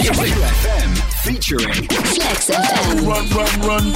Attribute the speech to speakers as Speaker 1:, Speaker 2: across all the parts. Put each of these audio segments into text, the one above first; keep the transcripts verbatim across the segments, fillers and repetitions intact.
Speaker 1: F M featuring
Speaker 2: Flex F M.
Speaker 1: Run, run, run.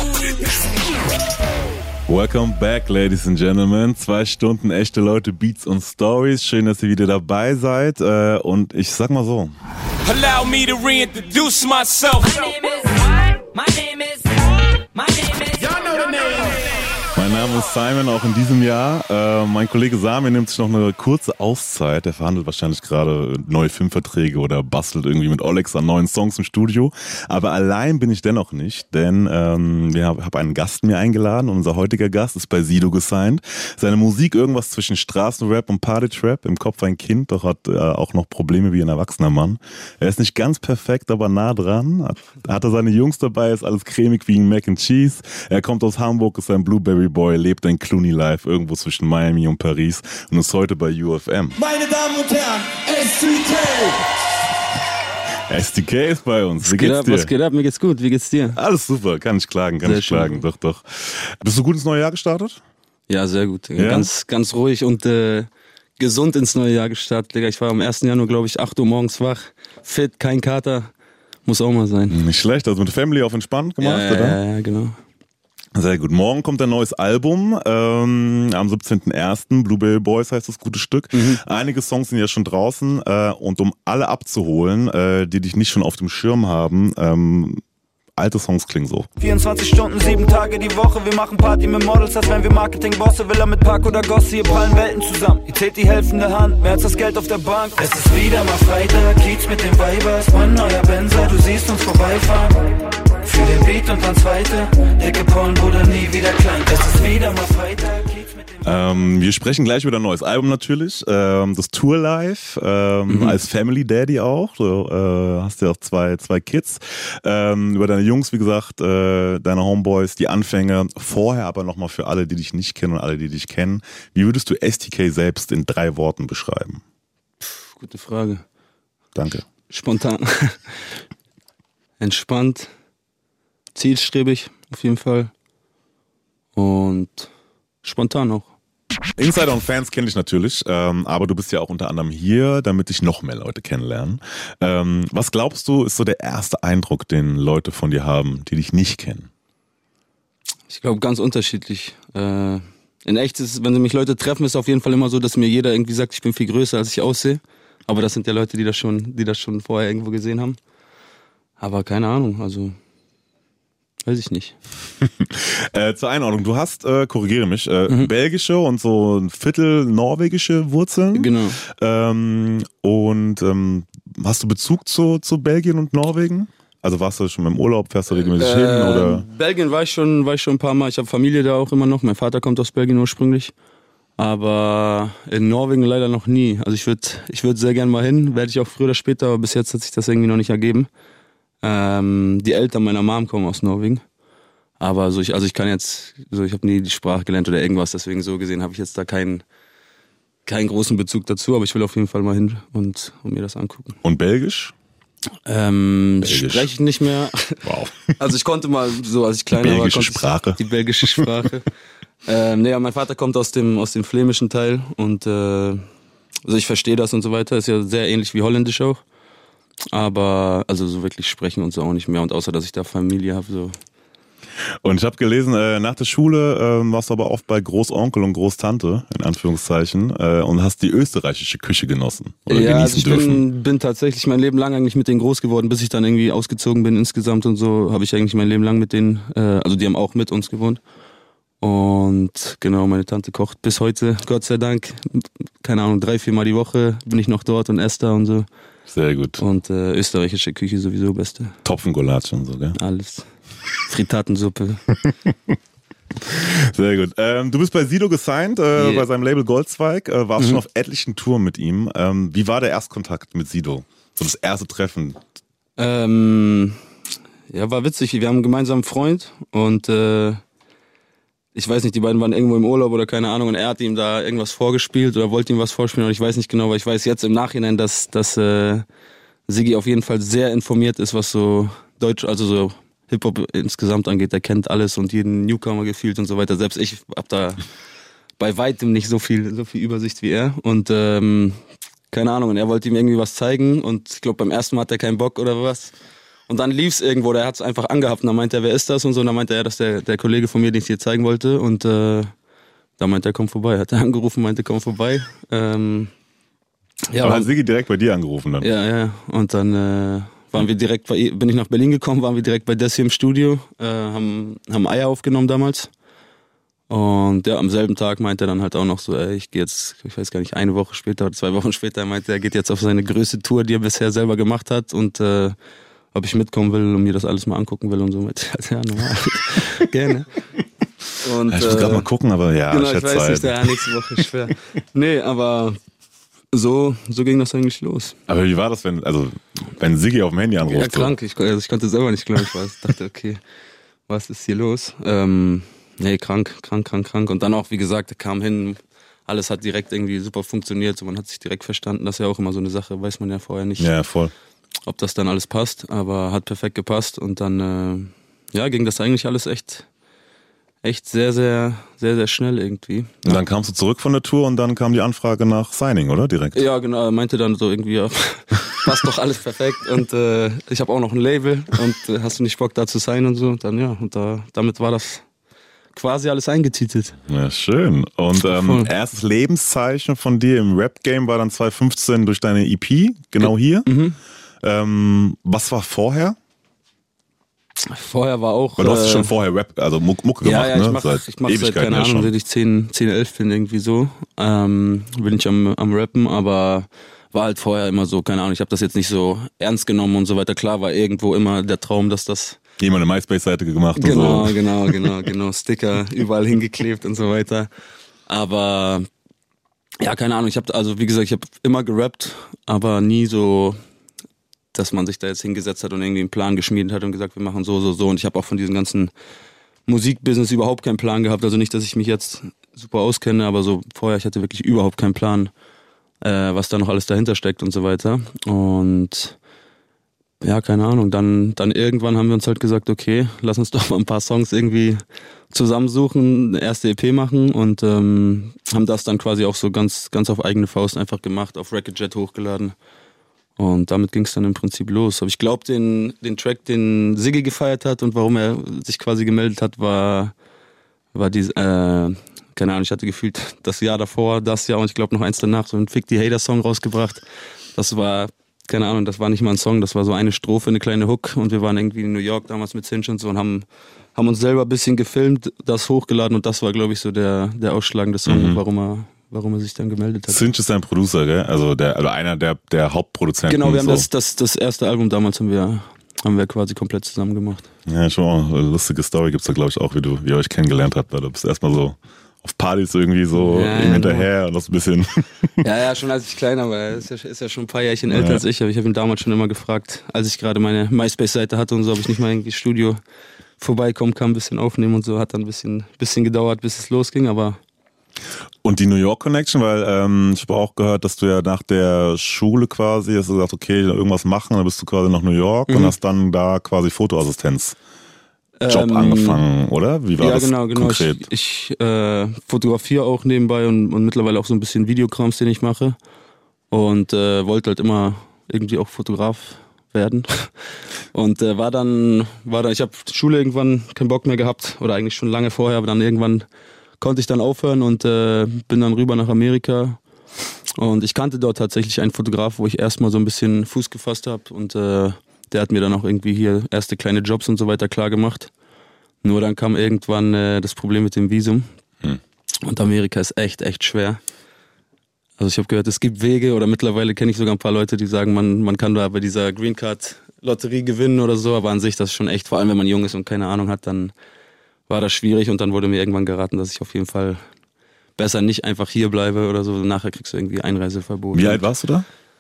Speaker 3: Welcome back, ladies and gentlemen. Zwei Stunden echte Leute, Beats und Stories. Schön, dass ihr wieder dabei seid. Und ich sag mal so.
Speaker 4: Allow me to reintroduce myself.
Speaker 5: My name is what? My name is My name is
Speaker 4: Y'all know the name.
Speaker 3: Mein Name ist Simon, auch in diesem Jahr. Äh, mein Kollege Sami nimmt sich noch eine kurze Auszeit. Er verhandelt wahrscheinlich gerade neue Filmverträge oder bastelt irgendwie mit Olex an neuen Songs im Studio. Aber allein bin ich dennoch nicht, denn ähm, wir haben hab einen Gast mir eingeladen und unser heutiger Gast ist bei Sido gesigned. Seine Musik irgendwas zwischen Straßenrap und Partytrap. Im Kopf ein Kind, doch hat äh, auch noch Probleme wie ein erwachsener Mann. Er ist nicht ganz perfekt, aber nah dran. Hat, hat er seine Jungs dabei, ist alles cremig wie ein Mac and Cheese. Er kommt aus Hamburg, ist ein Blueberry Boy, lebt ein Clooney Life irgendwo zwischen Miami und Paris und ist heute bei U F M.
Speaker 4: Meine Damen und Herren, S T K.
Speaker 3: S T K ist bei uns. Wie
Speaker 6: Was geht
Speaker 3: geht's
Speaker 6: ab,
Speaker 3: dir?
Speaker 6: was geht ab? Mir geht's gut. Wie geht's dir?
Speaker 3: Alles super, kann ich klagen, kann
Speaker 6: Sehr
Speaker 3: ich klagen,
Speaker 6: schön.
Speaker 3: doch, doch. Bist du gut ins neue Jahr gestartet?
Speaker 6: Ja, sehr gut.
Speaker 3: Ja?
Speaker 6: Ganz, ganz ruhig und äh, gesund ins neue Jahr gestartet, Digga. Ich war am ersten Januar, glaube ich, acht Uhr morgens wach. Fit, kein Kater. Muss auch mal sein.
Speaker 3: Nicht schlecht, also mit Family auf entspannt gemacht,
Speaker 6: ja,
Speaker 3: oder?
Speaker 6: ja, ja, genau.
Speaker 3: Sehr gut. Morgen kommt ein neues Album, ähm, am siebzehnten ersten Blueberry Boys heißt das gute Stück.
Speaker 6: Mhm.
Speaker 3: Einige Songs sind ja schon draußen äh, und um alle abzuholen, äh, die dich nicht schon auf dem Schirm haben, ähm, alte Songs klingen so.
Speaker 7: vierundzwanzig Stunden, sieben Tage die Woche. Wir machen Party mit Models, als wenn wir Marketingbosse. Villa mit Park oder Gossi, hier prallen Welten zusammen. Ihr zählt die helfende Hand, mehr als das Geld auf der Bank. Es ist wieder mal Freitag, Kiez mit den Weibers. Mein neuer Benzer, du siehst uns vorbeifahren. Für den Beat und ans Weite. Dicke Porn wurde nie wieder klein. Es ist wieder mal Freitag, Kiez mit den
Speaker 3: Ähm, wir sprechen gleich über ein neues Album natürlich, ähm, das Tour Live, ähm,
Speaker 6: Mhm.
Speaker 3: als Family Daddy auch, du äh, hast ja auch zwei, zwei Kids, ähm, über deine Jungs, wie gesagt, äh, deine Homeboys, die Anfänge, vorher aber nochmal für alle, die dich nicht kennen und alle, die dich kennen, wie würdest du S T K selbst in drei Worten beschreiben?
Speaker 6: Puh, gute Frage.
Speaker 3: Danke.
Speaker 6: Spontan. Entspannt. Zielstrebig, auf jeden Fall. Und spontan auch.
Speaker 3: Insider und Fans kenne ich natürlich, ähm, aber du bist ja auch unter anderem hier, damit dich noch mehr Leute kennenlernen. Ähm, was glaubst du, ist so der erste Eindruck, den Leute von dir haben, die dich nicht kennen?
Speaker 6: Ich glaube, ganz unterschiedlich. Äh, in echt ist es, wenn mich Leute treffen, ist es auf jeden Fall immer so, dass mir jeder irgendwie sagt, ich bin viel größer, als ich aussehe. Aber das sind ja Leute, die das schon, die das schon vorher irgendwo gesehen haben. Aber keine Ahnung, also weiß ich nicht.
Speaker 3: äh, zur Einordnung, du hast, äh, korrigiere mich, äh,
Speaker 6: Mhm.
Speaker 3: belgische und so ein Viertel norwegische Wurzeln.
Speaker 6: Genau.
Speaker 3: Ähm, und ähm, hast du Bezug zu, zu Belgien und Norwegen? Also warst du schon im Urlaub, fährst du regelmäßig hin?
Speaker 6: Äh,
Speaker 3: Oder?
Speaker 6: Belgien war ich schon, war ich schon ein paar Mal. Ich habe Familie da auch immer noch. Mein Vater kommt aus Belgien ursprünglich. Aber in Norwegen leider noch nie. Also ich würde ich würd sehr gern mal hin. Werde ich auch früher oder später, aber bis jetzt hat sich das irgendwie noch nicht ergeben. Ähm, die Eltern meiner Mom kommen aus Norwegen. Aber so ich, also ich kann jetzt, so ich habe nie die Sprache gelernt oder irgendwas. Deswegen so gesehen habe ich jetzt da keinen, keinen großen Bezug dazu. Aber ich will auf jeden Fall mal hin und, und mir das angucken.
Speaker 3: Und Belgisch?
Speaker 6: Ähm,
Speaker 3: Belgisch.
Speaker 6: spreche ich nicht mehr.
Speaker 3: Wow.
Speaker 6: Also ich konnte mal, so als ich kleiner war,
Speaker 3: Belgische
Speaker 6: konnte ich
Speaker 3: Sprache.
Speaker 6: die belgische Sprache. ähm, nee, aber mein Vater kommt aus dem aus dem flämischen Teil und äh, also ich verstehe das und so weiter. Ist ja sehr ähnlich wie Holländisch auch. Aber also so wirklich sprechen und so auch nicht mehr. Und außer dass ich da Familie habe, so.
Speaker 3: Und ich habe gelesen, äh, nach der Schule äh, warst du aber oft bei Großonkel und Großtante, in Anführungszeichen, äh, und hast die österreichische Küche genossen oder
Speaker 6: Ja, also
Speaker 3: genießen
Speaker 6: ich
Speaker 3: dürfen.
Speaker 6: bin, bin tatsächlich mein Leben lang eigentlich mit denen groß geworden, bis ich dann irgendwie ausgezogen bin insgesamt und so, habe ich eigentlich mein Leben lang mit denen, äh, also die haben auch mit uns gewohnt. Und genau, meine Tante kocht bis heute, Gott sei Dank, keine Ahnung, drei, vier Mal die Woche bin ich noch dort und esse da und so.
Speaker 3: Sehr gut.
Speaker 6: Und äh, österreichische Küche sowieso beste.
Speaker 3: Topfengulatsche und so, gell?
Speaker 6: Alles. Fritatensuppe.
Speaker 3: Sehr gut. Ähm, du bist bei Sido gesigned, äh,
Speaker 6: Yeah.
Speaker 3: bei seinem Label Goldzweig, äh, warst
Speaker 6: Mhm.
Speaker 3: schon auf etlichen Touren mit ihm. Ähm, wie war der Erstkontakt mit Sido? So das erste Treffen?
Speaker 6: Ähm, ja, war witzig. Wir haben einen gemeinsamen Freund und äh, ich weiß nicht, die beiden waren irgendwo im Urlaub oder keine Ahnung und er hat ihm da irgendwas vorgespielt oder wollte ihm was vorspielen und ich weiß nicht genau, weil ich weiß jetzt im Nachhinein, dass, dass äh, Siggi auf jeden Fall sehr informiert ist, was so Deutsch, also so Hip-Hop insgesamt angeht. Er kennt alles und jeden Newcomer gefühlt und so weiter. Selbst ich hab da bei weitem nicht so viel, so viel Übersicht wie er und ähm, keine Ahnung, und er wollte ihm irgendwie was zeigen und ich glaube beim ersten Mal hat er keinen Bock oder was. Und dann lief's irgendwo, der hat's einfach angehabt und dann meinte er, wer ist das und so, und dann meinte er, das ist der, der Kollege von mir, den ich dir zeigen wollte, und äh, da meinte er, komm vorbei, hat er angerufen, meinte, komm vorbei. Ähm, ja,
Speaker 3: aber hat Siggi direkt bei dir angerufen dann?
Speaker 6: Ja, ja, und dann äh, waren wir direkt bei, bin ich nach Berlin gekommen, waren wir direkt bei Desi im Studio, äh, haben, haben Eier aufgenommen damals. Und ja, am selben Tag meinte er dann halt auch noch so, ey, ich gehe jetzt, ich weiß gar nicht, eine Woche später oder zwei Wochen später, meinte er, geht jetzt auf seine größte Tour, die er bisher selber gemacht hat, und äh, ob ich mitkommen will und mir das alles mal angucken will und so. Meinte er, ja, normal, gerne. Und,
Speaker 3: ja, ich muss äh, gerade mal gucken, aber ja,
Speaker 6: genau,
Speaker 3: ich,
Speaker 6: ich weiß nicht, ja, nächste Woche ist schwer. Nee, aber so, so ging das eigentlich los.
Speaker 3: Aber wie war das, wenn, also, wenn Siggi auf dem Handy anruft?
Speaker 6: Ja, krank, ich, also ich konnte selber nicht glauben, ich war, dachte, okay, was ist hier los? Ähm, Nee, krank, krank, krank, krank. Und dann auch, wie gesagt, er kam hin, alles hat direkt irgendwie super funktioniert. So, man hat sich direkt verstanden. Das ist ja auch immer so eine Sache, weiß man ja vorher nicht,
Speaker 3: ja, voll.
Speaker 6: ob das dann alles passt. Aber hat perfekt gepasst. Und dann äh, ja, ging das eigentlich alles echt, echt sehr, sehr, sehr, sehr schnell irgendwie.
Speaker 3: Und dann kamst du zurück von der Tour und dann kam die Anfrage nach Signing, oder? Direkt?
Speaker 6: Ja, genau. Er meinte dann so irgendwie, ja, passt doch alles perfekt. Und äh, ich habe auch noch ein Label. Und äh, hast du nicht Bock, da zu sein und so? Und dann ja, und da, damit war das quasi alles eingetitelt.
Speaker 3: Ja, schön. Und ähm, erstes Lebenszeichen von dir im Rap-Game war dann zwanzig fünfzehn durch deine E P, genau hier.
Speaker 6: Mhm.
Speaker 3: Ähm, was war vorher?
Speaker 6: Vorher war auch...
Speaker 3: Weil du hast
Speaker 6: äh,
Speaker 3: schon vorher Rap, also Mucke gemacht,
Speaker 6: ja, ja, ich
Speaker 3: ne?
Speaker 6: mach,
Speaker 3: Seit
Speaker 6: ich mach seit,
Speaker 3: Ewigkeiten
Speaker 6: keine
Speaker 3: ja
Speaker 6: Ahnung,
Speaker 3: schon.
Speaker 6: seit ich zehn, elf bin, irgendwie so. Ähm, bin ich am, am Rappen, aber war halt vorher immer so, keine Ahnung, ich habe das jetzt nicht so ernst genommen und so weiter. Klar war irgendwo immer der Traum, dass das...
Speaker 3: Jemand eine MySpace-Seite gemacht
Speaker 6: genau,
Speaker 3: und so.
Speaker 6: Genau, genau, genau, Sticker überall hingeklebt und so weiter. Aber ja, keine Ahnung, ich habe, also wie gesagt, ich habe immer gerappt, aber nie so, dass man sich da jetzt hingesetzt hat und irgendwie einen Plan geschmiedet hat und gesagt, wir machen so, so, so. Und ich habe auch von diesem ganzen Musikbusiness überhaupt keinen Plan gehabt. Also nicht, dass ich mich jetzt super auskenne, aber so vorher, ich hatte wirklich überhaupt keinen Plan, äh, was da noch alles dahinter steckt und so weiter. Und ja, keine Ahnung, dann, dann irgendwann haben wir uns halt gesagt, okay, lass uns doch mal ein paar Songs irgendwie zusammensuchen, eine erste E P machen, und ähm, haben das dann quasi auch so ganz, ganz auf eigene Faust einfach gemacht, auf Record Jet hochgeladen. Und damit ging es dann im Prinzip los. Aber ich glaube, den, den Track, den Siggi gefeiert hat und warum er sich quasi gemeldet hat, war, war diese, äh, keine Ahnung, ich hatte gefühlt das Jahr davor, das Jahr und ich glaube noch eins danach, so ein Fick die Hater-Song rausgebracht. Das war... Keine Ahnung, das war nicht mal ein Song, das war so eine Strophe, eine kleine Hook, und wir waren irgendwie in New York damals mit Cinch und so und haben, haben uns selber ein bisschen gefilmt, das hochgeladen, und das war, glaube ich, so der, der ausschlagende Song, mhm. warum er, warum er sich dann gemeldet hat.
Speaker 3: Cinch ist ein Producer, gell? Also der, also einer der, der Hauptproduzenten.
Speaker 6: Genau, wir haben
Speaker 3: so.
Speaker 6: das, das, das erste Album damals haben wir, haben wir quasi komplett zusammen gemacht.
Speaker 3: Ja, schon auch eine lustige Story gibt's da, glaube ich, auch, wie du, wie ihr euch kennengelernt habt, weil du bist erstmal so auf Partys irgendwie so
Speaker 6: ja,
Speaker 3: ihm hinterher und das ein bisschen.
Speaker 6: Ja, ja, schon als ich kleiner war. Er ist ja, ist ja schon ein paar Jährchen älter
Speaker 3: ja.
Speaker 6: als ich, aber ich habe ihn damals schon immer gefragt, als ich gerade meine MySpace-Seite hatte und so, ob ich nicht mal irgendwie Studio vorbeikommen kann, ein bisschen aufnehmen und so. Hat dann ein bisschen, bisschen gedauert, bis es losging, aber...
Speaker 3: Und die New York Connection, weil ähm, ich habe auch gehört, dass du ja nach der Schule quasi hast du gesagt, okay, irgendwas machen, dann bist du quasi nach New York mhm. und hast dann da quasi Fotoassistenz Job ähm, angefangen, oder? Wie war
Speaker 6: ja,
Speaker 3: das
Speaker 6: genau, genau.
Speaker 3: konkret?
Speaker 6: Ich, ich äh, fotografiere auch nebenbei und, und mittlerweile auch so ein bisschen Videokrams, den ich mache. Und äh, wollte halt immer irgendwie auch Fotograf werden. Und äh, war dann, war dann, ich habe Schule irgendwann keinen Bock mehr gehabt, oder eigentlich schon lange vorher, aber dann irgendwann konnte ich dann aufhören und äh, bin dann rüber nach Amerika. Und ich kannte dort tatsächlich einen Fotograf, wo ich erstmal so ein bisschen Fuß gefasst habe, und äh, der hat mir dann auch irgendwie hier erste kleine Jobs und so weiter klar gemacht. Nur dann kam irgendwann äh, das Problem mit dem Visum. Hm. Und Amerika ist echt, echt schwer. Also ich habe gehört, es gibt Wege, oder mittlerweile kenne ich sogar ein paar Leute, die sagen, man, man kann da bei dieser Green Card Lotterie gewinnen oder so, aber an sich das ist schon echt, vor allem wenn man jung ist und keine Ahnung hat, dann war das schwierig, und dann wurde mir irgendwann geraten, dass ich auf jeden Fall besser nicht einfach hier bleibe oder so. Nachher kriegst du irgendwie Einreiseverbot.
Speaker 3: Wie alt warst du da?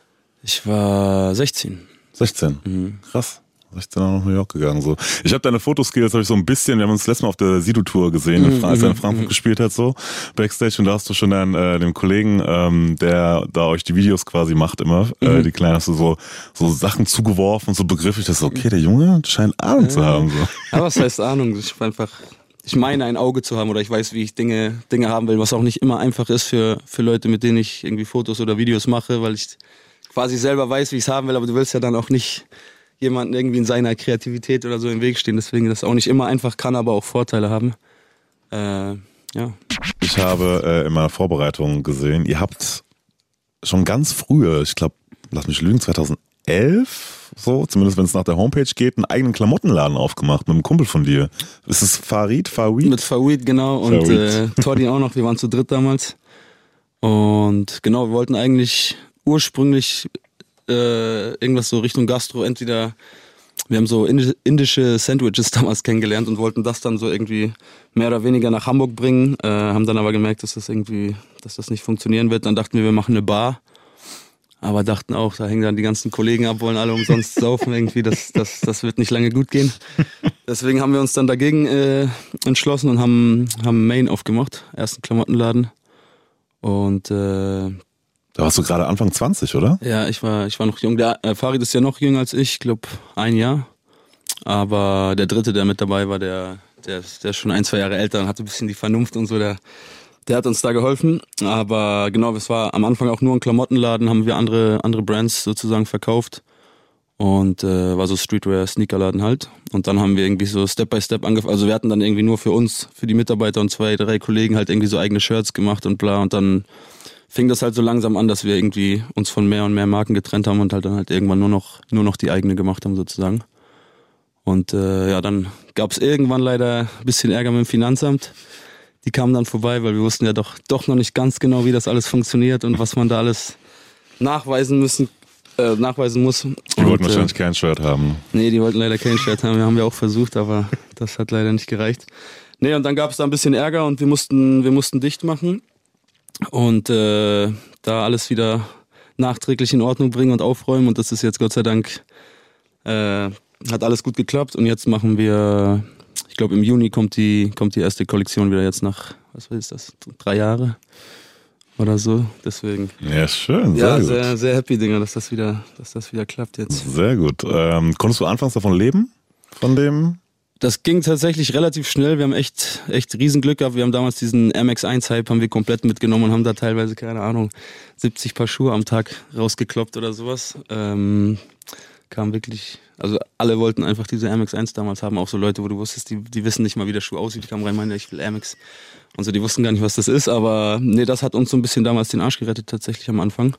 Speaker 6: Ich war sechzehn.
Speaker 3: sechzehn? Mhm. Krass. sechzehn auch nach New York gegangen. So. Ich habe deine Fotoskills, habe ich so ein bisschen, wir haben uns das letzte Mal auf der Sido-Tour gesehen, mhm, als er in Frankfurt mhm. gespielt hat, so Backstage, und da hast du schon dann äh, dem Kollegen, ähm, der da euch die Videos quasi macht immer, mhm. äh, die Kleinen, hast du so, so Sachen zugeworfen und so begrifflich, dass so, okay, der Junge scheint Ahnung ja. zu haben. So.
Speaker 6: Aber was heißt Ahnung? Ich war einfach ich meine, ein Auge zu haben oder ich weiß, wie ich Dinge, Dinge haben will, was auch nicht immer einfach ist für, für Leute, mit denen ich irgendwie Fotos oder Videos mache, weil ich quasi selber weiß, wie ich es haben will, aber du willst ja dann auch nicht jemanden irgendwie in seiner Kreativität oder so im Weg stehen, deswegen das auch nicht immer einfach kann, aber auch Vorteile haben. Äh, ja.
Speaker 3: Ich habe äh, in meiner Vorbereitung gesehen, ihr habt schon ganz früher, ich glaube, lass mich lügen, zweitausendelf, so, zumindest wenn es nach der Homepage geht, einen eigenen Klamottenladen aufgemacht mit einem Kumpel von dir. Ist es Farid, Farid?
Speaker 6: Mit Farid, genau, und äh, Toddy auch noch, wir waren zu dritt damals. Und genau, wir wollten eigentlich ursprünglich äh, irgendwas so Richtung Gastro, entweder, wir haben so indische Sandwiches damals kennengelernt und wollten das dann so irgendwie mehr oder weniger nach Hamburg bringen, äh, haben dann aber gemerkt, dass das irgendwie, dass das nicht funktionieren wird. Dann dachten wir, wir machen eine Bar, aber dachten auch, da hängen dann die ganzen Kollegen ab, wollen alle umsonst saufen irgendwie, das, das, das wird nicht lange gut gehen. Deswegen haben wir uns dann dagegen äh, entschlossen und haben, haben Main aufgemacht, ersten Klamottenladen. Und äh,
Speaker 3: da warst du gerade Anfang zwanzig, oder?
Speaker 6: ja, ich war, ich war noch jung. Der äh, Farid ist ja noch jünger als ich, ich glaube ein Jahr. Aber der Dritte, der mit dabei war, der, der, der ist schon ein, zwei Jahre älter und hatte ein bisschen die Vernunft und so, der, der hat uns da geholfen. Aber genau, es war am Anfang auch nur ein Klamottenladen, haben wir andere, andere Brands sozusagen verkauft. Und äh, war so Streetwear-Sneakerladen halt. Und dann haben wir irgendwie so Step by Step angefangen. Also wir hatten dann irgendwie nur für uns, für die Mitarbeiter und zwei, drei Kollegen halt irgendwie so eigene Shirts gemacht und bla. Und dann fing das halt so langsam an, dass wir irgendwie uns von mehr und mehr Marken getrennt haben und halt dann halt irgendwann nur noch nur noch die eigene gemacht haben sozusagen. Und äh, ja, dann gab es irgendwann leider ein bisschen Ärger mit dem Finanzamt. Die kamen dann vorbei, weil wir wussten ja doch doch noch nicht ganz genau, wie das alles funktioniert und was man da alles nachweisen müssen, äh, nachweisen muss.
Speaker 3: Die wollten
Speaker 6: und,
Speaker 3: wahrscheinlich
Speaker 6: äh,
Speaker 3: kein Shirt haben.
Speaker 6: Nee, die wollten leider kein Shirt haben. Wir haben ja auch versucht, aber das hat leider nicht gereicht. Nee, und dann gab es da ein bisschen Ärger und wir mussten wir mussten dicht machen. Und äh, da alles wieder nachträglich in Ordnung bringen und aufräumen. Und das ist jetzt Gott sei Dank, äh, hat alles gut geklappt. Und jetzt machen wir, ich glaube im Juni kommt die, kommt die erste Kollektion wieder jetzt nach, was ist das, drei Jahre oder so. Deswegen.
Speaker 3: Ja, schön, sehr
Speaker 6: ja,
Speaker 3: gut.
Speaker 6: sehr, sehr happy, Dinger, dass das wieder, dass das wieder klappt jetzt.
Speaker 3: Sehr gut. Ähm, konntest du anfangs davon leben? Von dem?
Speaker 6: Das ging tatsächlich relativ schnell. Wir haben echt, echt Riesenglück gehabt. Wir haben damals diesen Air Max eins Hype haben wir komplett mitgenommen und haben da teilweise, keine Ahnung, siebzig Paar Schuhe am Tag rausgekloppt oder sowas. Ähm, kam wirklich, also alle wollten einfach diese Air Max eins damals haben. Auch so Leute, wo du wusstest, die, die wissen nicht mal, wie der Schuh aussieht. Die kamen rein, meinen, ich will Air Max. Und so, die wussten gar nicht, was das ist. Aber nee, das hat uns so ein bisschen damals den Arsch gerettet, tatsächlich am Anfang.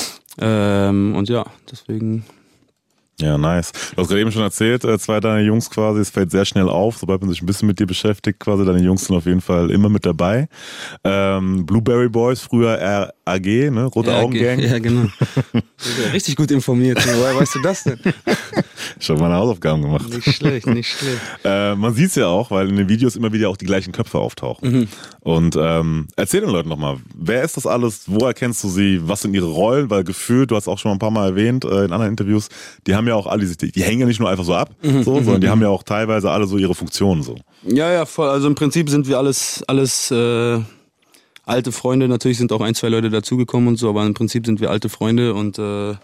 Speaker 6: Ähm, und ja, deswegen.
Speaker 3: Ja, nice. Du hast gerade eben schon erzählt, äh, zwei deiner Jungs quasi, es fällt sehr schnell auf, sobald man sich ein bisschen mit dir beschäftigt, quasi deine Jungs sind auf jeden Fall immer mit dabei. Ähm, Blueberry Boys, früher R A G, ne? Rote
Speaker 6: Ja,
Speaker 3: Augen Gang.
Speaker 6: Ja, genau. Richtig gut informiert. Woher weißt du das denn?
Speaker 3: Ich habe meine Hausaufgaben gemacht.
Speaker 6: Nicht schlecht, nicht schlecht.
Speaker 3: Äh, man sieht es ja auch, weil in den Videos immer wieder auch die gleichen Köpfe auftauchen. Mhm. Und ähm, erzähl den Leuten nochmal, wer ist das alles, wo erkennst du sie, was sind ihre Rollen, weil gefühlt, du hast auch schon mal ein paar Mal erwähnt äh, in anderen Interviews, die haben ja auch alle, die, die hängen ja nicht nur einfach so ab, mhm. so, sondern die haben ja auch teilweise alle so ihre Funktionen so.
Speaker 6: Ja, ja, voll. Also im Prinzip sind wir alles, alles äh, alte Freunde. Natürlich sind auch ein, zwei Leute dazugekommen und so, aber im Prinzip sind wir alte Freunde und äh,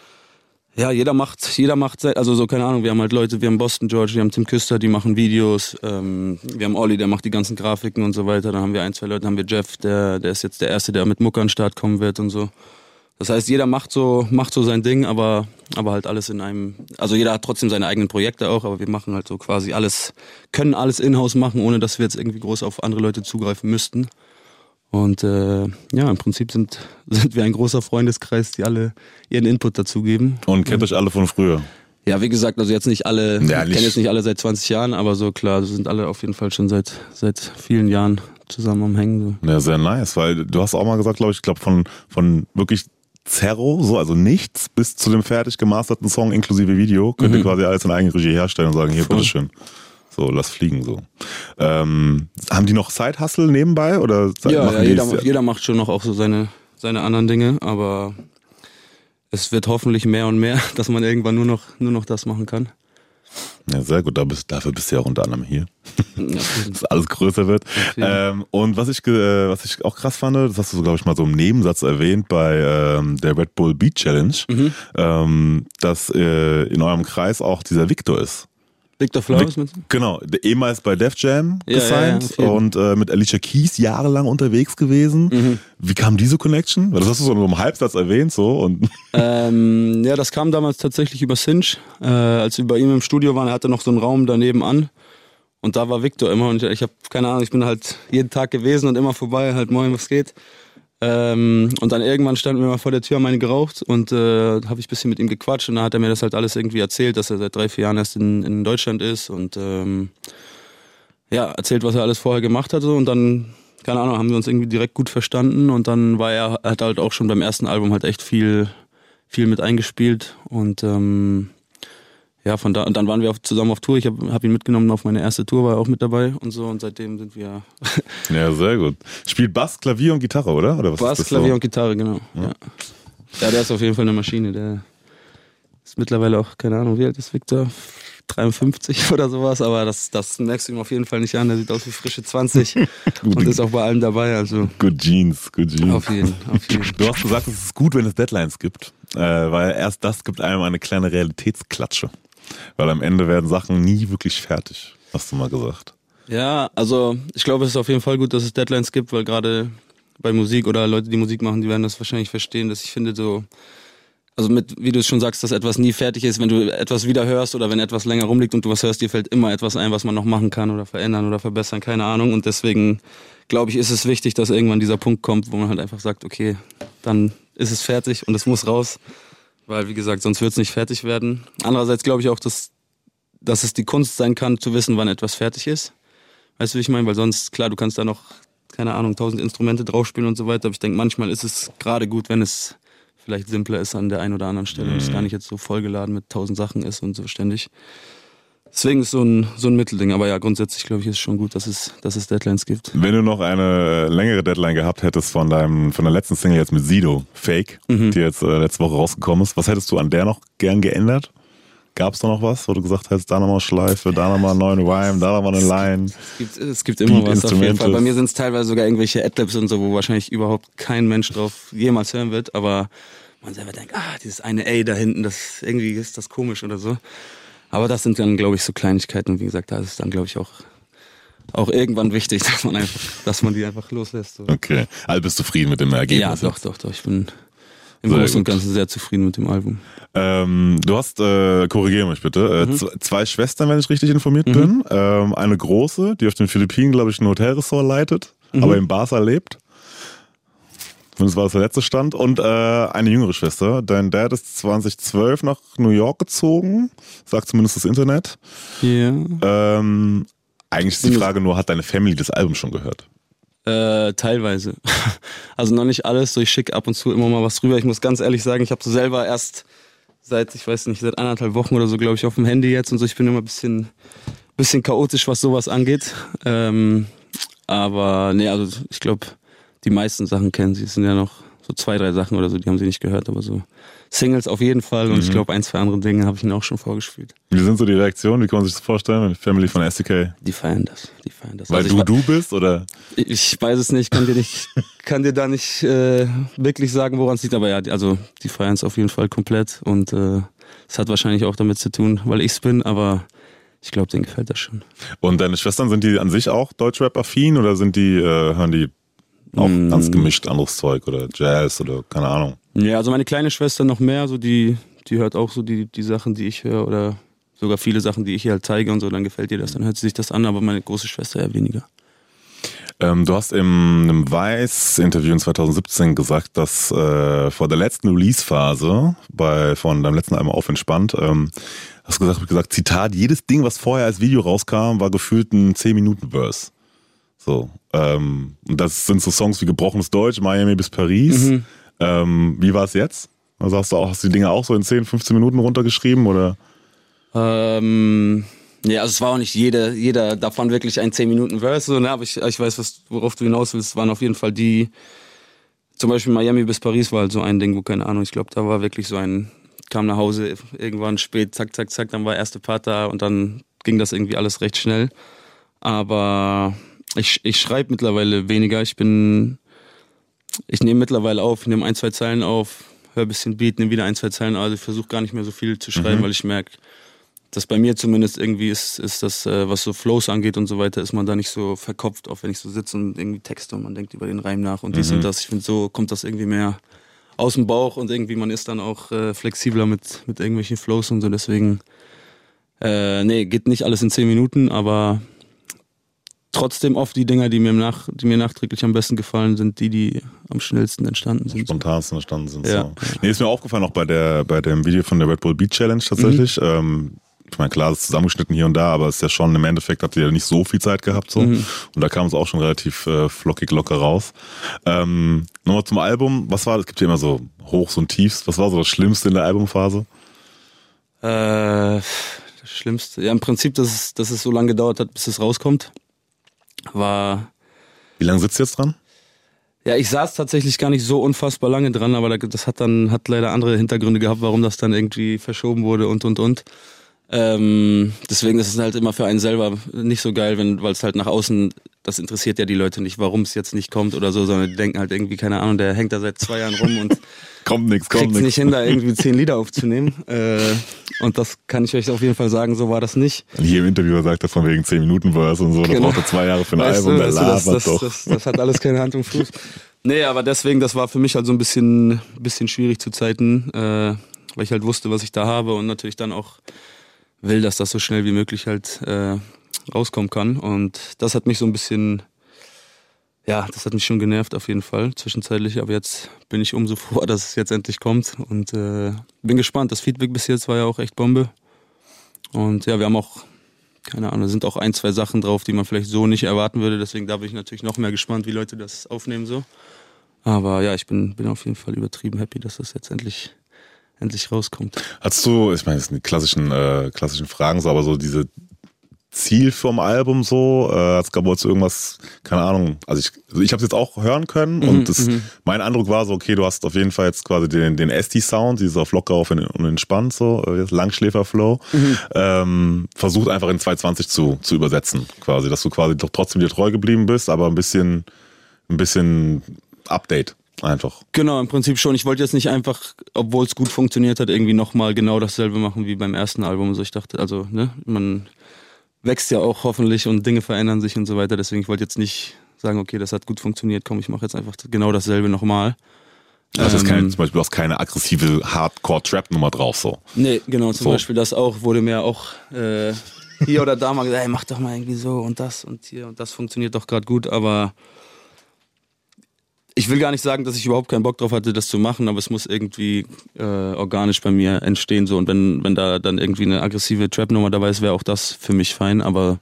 Speaker 6: ja, jeder macht, jeder macht, also so, keine Ahnung, wir haben halt Leute, wir haben Boston George, wir haben Tim Küster, die machen Videos, ähm, wir haben Olli, der macht die ganzen Grafiken und so weiter, dann haben wir ein, zwei Leute, dann haben wir Jeff, der, der ist jetzt der Erste, der mit Mucke an den Start kommen wird und so. Das heißt, jeder macht so, macht so sein Ding, aber, aber halt alles in einem, also jeder hat trotzdem seine eigenen Projekte auch, aber wir machen halt so quasi alles, können alles in-house machen, ohne dass wir jetzt irgendwie groß auf andere Leute zugreifen müssten. Und äh, ja, im Prinzip sind, sind wir ein großer Freundeskreis, die alle ihren Input dazugeben.
Speaker 3: Und kennt euch alle von früher?
Speaker 6: Ja, wie gesagt, also jetzt nicht alle,
Speaker 3: ja,
Speaker 6: ich kenne jetzt nicht alle seit zwanzig Jahren, aber so klar, sind alle auf jeden Fall schon seit seit vielen Jahren zusammen am Hängen. So.
Speaker 3: Ja, sehr nice, weil du hast auch mal gesagt, glaube ich, ich glaube von, von wirklich Zero, so, also nichts, bis zu dem fertig gemasterten Song inklusive Video, könnt ihr mhm. quasi alles in eigener Regie herstellen und sagen, hier,
Speaker 6: Voll.
Speaker 3: bitteschön. So, lass fliegen, so. Ähm, haben die noch Side-Hustle nebenbei? Oder
Speaker 6: ja, ja jeder, macht, jeder macht schon noch auch so seine, seine anderen Dinge, aber es wird hoffentlich mehr und mehr, dass man irgendwann nur noch, nur noch das machen kann.
Speaker 3: Ja, sehr gut, da bist, dafür bist du ja unter anderem hier.
Speaker 6: Ja,
Speaker 3: dass alles größer wird. Ähm, und was ich, äh, was ich auch krass fand, das hast du, glaube ich, mal so im Nebensatz erwähnt bei ähm, der Red Bull Beat Challenge, mhm. ähm, dass äh, in eurem Kreis auch dieser Victor ist.
Speaker 6: Victor Flowers mit?
Speaker 3: Genau, der ehemals bei Def Jam
Speaker 6: Ja,
Speaker 3: gesigned
Speaker 6: ja, ja,
Speaker 3: und äh, mit Alicia Keys jahrelang unterwegs gewesen.
Speaker 6: Mhm.
Speaker 3: Wie kam diese Connection? Weil das hast du so in so einem Halbsatz erwähnt so und
Speaker 6: Ähm, ja, das kam damals tatsächlich über Cinch, äh, als wir bei ihm im Studio waren. Er hatte noch so einen Raum daneben an und da war Victor immer und ich, ich habe keine Ahnung, ich bin halt jeden Tag gewesen und immer vorbei, halt moin, was geht. Ähm, und dann irgendwann standen wir mal vor der Tür, haben eine geraucht und äh, habe ich ein bisschen mit ihm gequatscht und dann hat er mir das halt alles irgendwie erzählt, dass er seit drei, vier Jahren erst in, in Deutschland ist und ähm, ja, erzählt, was er alles vorher gemacht hatte und dann, keine Ahnung, haben wir uns irgendwie direkt gut verstanden und dann war er, hat halt auch schon beim ersten Album halt echt viel, viel mit eingespielt und ähm, ja, von da, und dann waren wir auf, zusammen auf Tour. Ich habe hab ihn mitgenommen auf meine erste Tour, war er auch mit dabei und so. Und seitdem sind wir.
Speaker 3: ja, sehr gut. Spielt Bass, Klavier und Gitarre, oder? oder was
Speaker 6: Bass,
Speaker 3: ist das
Speaker 6: Klavier
Speaker 3: so?
Speaker 6: und Gitarre, genau. Ja. Ja. ja, der ist auf jeden Fall eine Maschine. Der ist mittlerweile auch, keine Ahnung, wie alt ist Victor? dreiundfünfzig oder sowas, aber das, das merkst du ihm auf jeden Fall nicht an. Der sieht aus wie frische zwanzig und ist auch bei allem dabei. Also
Speaker 3: Good Jeans, good Jeans.
Speaker 6: auf jeden, auf jeden.
Speaker 3: Du hast gesagt, es ist gut, wenn es Deadlines gibt, äh, weil erst das gibt einem eine kleine Realitätsklatsche. Weil am Ende werden Sachen nie wirklich fertig, hast du mal gesagt.
Speaker 6: Ja, also ich glaube, es ist auf jeden Fall gut, dass es Deadlines gibt, weil gerade bei Musik oder Leute, die Musik machen, die werden das wahrscheinlich verstehen, dass ich finde so, also mit, wie du es schon sagst, dass etwas nie fertig ist, wenn du etwas wieder hörst oder wenn etwas länger rumliegt und du was hörst, dir fällt immer etwas ein, was man noch machen kann oder verändern oder verbessern, keine Ahnung. Und deswegen glaube ich, ist es wichtig, dass irgendwann dieser Punkt kommt, wo man halt einfach sagt, okay, dann ist es fertig und es muss raus. Weil, wie gesagt, sonst wird es nicht fertig werden. Andererseits glaube ich auch, dass, dass es die Kunst sein kann, zu wissen, wann etwas fertig ist. Weißt du, wie ich meine? Weil sonst, klar, du kannst da noch, keine Ahnung, tausend Instrumente draufspielen und so weiter. Aber ich denke, manchmal ist es gerade gut, wenn es vielleicht simpler ist an der einen oder anderen Stelle. Mhm. Und es gar nicht jetzt so vollgeladen mit tausend Sachen ist und so ständig. Deswegen ist so ein, so ein Mittelding. Aber ja, grundsätzlich glaube ich, ist es schon gut, dass es, dass es Deadlines gibt.
Speaker 3: Wenn du noch eine längere Deadline gehabt hättest von deinem, von der letzten Single jetzt mit Sido, Fake, mhm. die jetzt äh, letzte Woche rausgekommen ist, was hättest du an der noch gern geändert? Gab es da noch was, wo du gesagt hast, da nochmal Schleife, da nochmal einen neuen Rhyme, da nochmal eine Line?
Speaker 6: Es gibt, es gibt immer was auf jeden Fall. Bei mir sind es teilweise sogar irgendwelche Adlibs und so, wo wahrscheinlich überhaupt kein Mensch drauf jemals hören wird, aber man selber denkt, ah, dieses eine A da hinten, das irgendwie ist das komisch oder so. Aber das sind dann, glaube ich, so Kleinigkeiten. Und wie gesagt, da ist es dann, glaube ich, auch, auch irgendwann wichtig, dass man einfach, dass man die einfach loslässt. So.
Speaker 3: Okay. Also bist du zufrieden mit dem Ergebnis?
Speaker 6: Ja, doch, doch, doch. Ich bin im Großen und Ganzen sehr zufrieden mit dem Album.
Speaker 3: Ähm, du hast, äh, korrigiere mich bitte, äh, mhm. zwei Schwestern, wenn ich richtig informiert mhm. bin. Ähm, eine große, die auf den Philippinen, glaube ich, ein Hotelressort leitet, mhm. aber in Barca lebt. Das war das der letzte Stand. Und äh, eine jüngere Schwester. Dein Dad ist zwanzig zwölf nach New York gezogen, sagt zumindest das Internet.
Speaker 6: Ja.
Speaker 3: Ähm, eigentlich ist die Frage nur, hat deine Family das Album schon gehört?
Speaker 6: Äh, teilweise. Also noch nicht alles, so ich schicke ab und zu immer mal was rüber. Ich muss ganz ehrlich sagen, ich habe so selber erst seit, ich weiß nicht, seit anderthalb Wochen oder so, glaube ich, auf dem Handy jetzt und so. Ich bin immer ein bisschen, bisschen chaotisch, was sowas angeht. Ähm, aber nee, also ich glaube, die meisten Sachen kennen sie. Es sind ja noch so zwei, drei Sachen oder so, die haben sie nicht gehört, aber so Singles auf jeden Fall und mhm. ich glaube, ein, zwei andere Dinge habe ich ihnen auch schon vorgespielt.
Speaker 3: Wie sind so die Reaktionen? Wie kann man sich das vorstellen? Die Family von S D K?
Speaker 6: Die feiern das. Die feiern das.
Speaker 3: Weil
Speaker 6: also
Speaker 3: du
Speaker 6: ich,
Speaker 3: du bist, oder?
Speaker 6: Ich weiß es nicht, kann dir nicht, kann dir da nicht äh, wirklich sagen, woran es liegt, aber ja, also die feiern es auf jeden Fall komplett und es äh, hat wahrscheinlich auch damit zu tun, weil ich es bin, aber ich glaube, denen gefällt das schon.
Speaker 3: Und deine Schwestern, sind die an sich auch Deutschrap-affin oder sind die, äh, hören die auch mm. ganz gemischt anderes Zeug oder Jazz oder keine Ahnung?
Speaker 6: Ja, also meine kleine Schwester noch mehr, so die, die hört auch so die, die Sachen, die ich höre oder sogar viele Sachen, die ich ihr halt zeige und so, dann gefällt ihr das, dann hört sie sich das an, aber meine große Schwester eher weniger.
Speaker 3: Ähm, du hast in einem Weiß-Interview in zwanzig siebzehn gesagt, dass äh, vor der letzten Release-Phase bei, von deinem letzten Album Auf Entspannt, ähm, hast du gesagt, gesagt, Zitat, jedes Ding, was vorher als Video rauskam, war gefühlt ein zehn Minuten Verse. So, ähm, und das sind so Songs wie Gebrochenes Deutsch, Miami bis Paris. Mhm. Ähm, wie war es jetzt? Also hast du auch, hast du die Dinge auch so in zehn, fünfzehn Minuten runtergeschrieben oder?
Speaker 6: Ähm, ja, also es war auch nicht jede, jeder davon wirklich ein zehn Minuten Verse, so, ne? Aber ich, ich weiß, was, worauf du hinaus willst. Es waren auf jeden Fall die, zum Beispiel Miami bis Paris war halt so ein Ding, wo keine Ahnung, ich glaube, da war wirklich so ein, kam nach Hause irgendwann spät, zack, zack, zack, dann war erste Part da und dann ging das irgendwie alles recht schnell. Aber ich, ich schreibe mittlerweile weniger, ich bin, ich nehme mittlerweile auf, ich nehme ein, zwei Zeilen auf, höre ein bisschen Beat, nehme wieder ein, zwei Zeilen, also ich versuche gar nicht mehr so viel zu schreiben, mhm. weil ich merke, das bei mir zumindest irgendwie ist, ist das, äh, was so Flows angeht und so weiter, ist man da nicht so verkopft, auch wenn ich so sitze und irgendwie texte und man denkt über den Reim nach und dies
Speaker 3: Mhm.
Speaker 6: und das. Ich finde, so kommt das irgendwie mehr aus dem Bauch und irgendwie man ist dann auch äh, flexibler mit, mit irgendwelchen Flows und so. Deswegen, äh, nee, geht nicht alles in zehn Minuten, aber trotzdem oft die Dinger, die mir, nach, die mir nachträglich am besten gefallen, sind die, die am schnellsten entstanden sind.
Speaker 3: Spontansten entstanden sind.
Speaker 6: Ja.
Speaker 3: So. Nee, ist mir aufgefallen, auch bei der bei dem Video von der Red Bull Beat Challenge tatsächlich. Mhm. Ähm, ich meine, klar, es ist zusammengeschnitten hier und da, aber es ist ja schon, im Endeffekt habt ihr ja nicht so viel Zeit gehabt. So. Mhm. Und da kam es auch schon relativ äh, flockig locker raus. Ähm, Nochmal zum Album. Was war, es gibt ja immer so Hochs und Tiefs. Was war so das Schlimmste in der Albumphase?
Speaker 6: Äh, das Schlimmste, ja im Prinzip, dass es, dass es so lange gedauert hat, bis es rauskommt. War.
Speaker 3: Wie lange sitzt du jetzt dran?
Speaker 6: Ja, ich saß tatsächlich gar nicht so unfassbar lange dran, aber das hat dann hat leider andere Hintergründe gehabt, warum das dann irgendwie verschoben wurde und und und. Ähm, deswegen ist es halt immer für einen selber nicht so geil, wenn, weil es halt nach außen, das interessiert ja die Leute nicht, warum es jetzt nicht kommt oder so, sondern die denken halt irgendwie, keine Ahnung, der hängt da seit zwei Jahren rum und
Speaker 3: kommt nix, kommt
Speaker 6: kriegt's
Speaker 3: nix.
Speaker 6: nicht hin, da irgendwie zehn Lieder aufzunehmen. Äh, und das kann ich euch auf jeden Fall sagen, so war das nicht.
Speaker 3: Und hier im Interview sagt er von wegen zehn Minuten Verse und so, da
Speaker 6: Genau.
Speaker 3: braucht er zwei Jahre für ein
Speaker 6: Weißt
Speaker 3: Album,
Speaker 6: du,
Speaker 3: der
Speaker 6: weißt du, das,
Speaker 3: labert
Speaker 6: das,
Speaker 3: doch.
Speaker 6: das, das hat alles keine Hand und Fuß. Nee, aber deswegen, das war für mich halt so ein bisschen, bisschen schwierig zu Zeiten, äh, weil ich halt wusste, was ich da habe und natürlich dann auch will, dass das so schnell wie möglich halt äh, rauskommen kann. Und das hat mich so ein bisschen, ja, das hat mich schon genervt auf jeden Fall zwischenzeitlich. Aber jetzt bin ich umso froher, dass es jetzt endlich kommt und äh, bin gespannt. Das Feedback bis jetzt war ja auch echt Bombe. Und ja, wir haben auch, keine Ahnung, da sind auch ein, zwei Sachen drauf, die man vielleicht so nicht erwarten würde. Deswegen da bin ich natürlich noch mehr gespannt, wie Leute das aufnehmen so. Aber ja, ich bin, bin auf jeden Fall übertrieben happy, dass das jetzt endlich endlich rauskommt.
Speaker 3: Hast du, ich meine, das sind die klassischen, äh, klassischen Fragen, so, aber so diese Ziel vom Album so, äh, es gab jetzt irgendwas, keine Ahnung, also ich, also ich habe es jetzt auch hören können
Speaker 6: Mhm,
Speaker 3: und das,
Speaker 6: mhm.
Speaker 3: mein Eindruck war so, okay, du hast auf jeden Fall jetzt quasi den, den S T-Sound, dieses auf locker auf und entspannt, so, äh, Langschläfer-Flow,
Speaker 6: Mhm.
Speaker 3: ähm, versucht einfach in zwei zwanzig zu, zu übersetzen, quasi, dass du quasi doch trotzdem dir treu geblieben bist, aber ein bisschen, ein bisschen Update. Einfach.
Speaker 6: Genau, im Prinzip schon. Ich wollte jetzt nicht einfach, obwohl es gut funktioniert hat, irgendwie nochmal genau dasselbe machen wie beim ersten Album. Also ich dachte, also, ne, man wächst ja auch hoffentlich und Dinge verändern sich und so weiter. Deswegen, ich wollte jetzt nicht sagen, okay, das hat gut funktioniert, komm, ich mache jetzt einfach genau dasselbe nochmal.
Speaker 3: Also ähm, keine, zum Beispiel, du hast keine aggressive Hardcore-Trap-Nummer drauf, so.
Speaker 6: Nee, genau, zum
Speaker 3: So.
Speaker 6: Beispiel das auch, wurde mir auch äh, hier oder da mal gesagt, ey, mach doch mal irgendwie so und das und hier und das funktioniert doch gerade gut, aber ich will gar nicht sagen, dass ich überhaupt keinen Bock drauf hatte, das zu machen, aber es muss irgendwie äh, organisch bei mir entstehen. So. Und wenn, wenn da dann irgendwie eine aggressive Trap-Nummer dabei ist, wäre auch das für mich fein. Aber,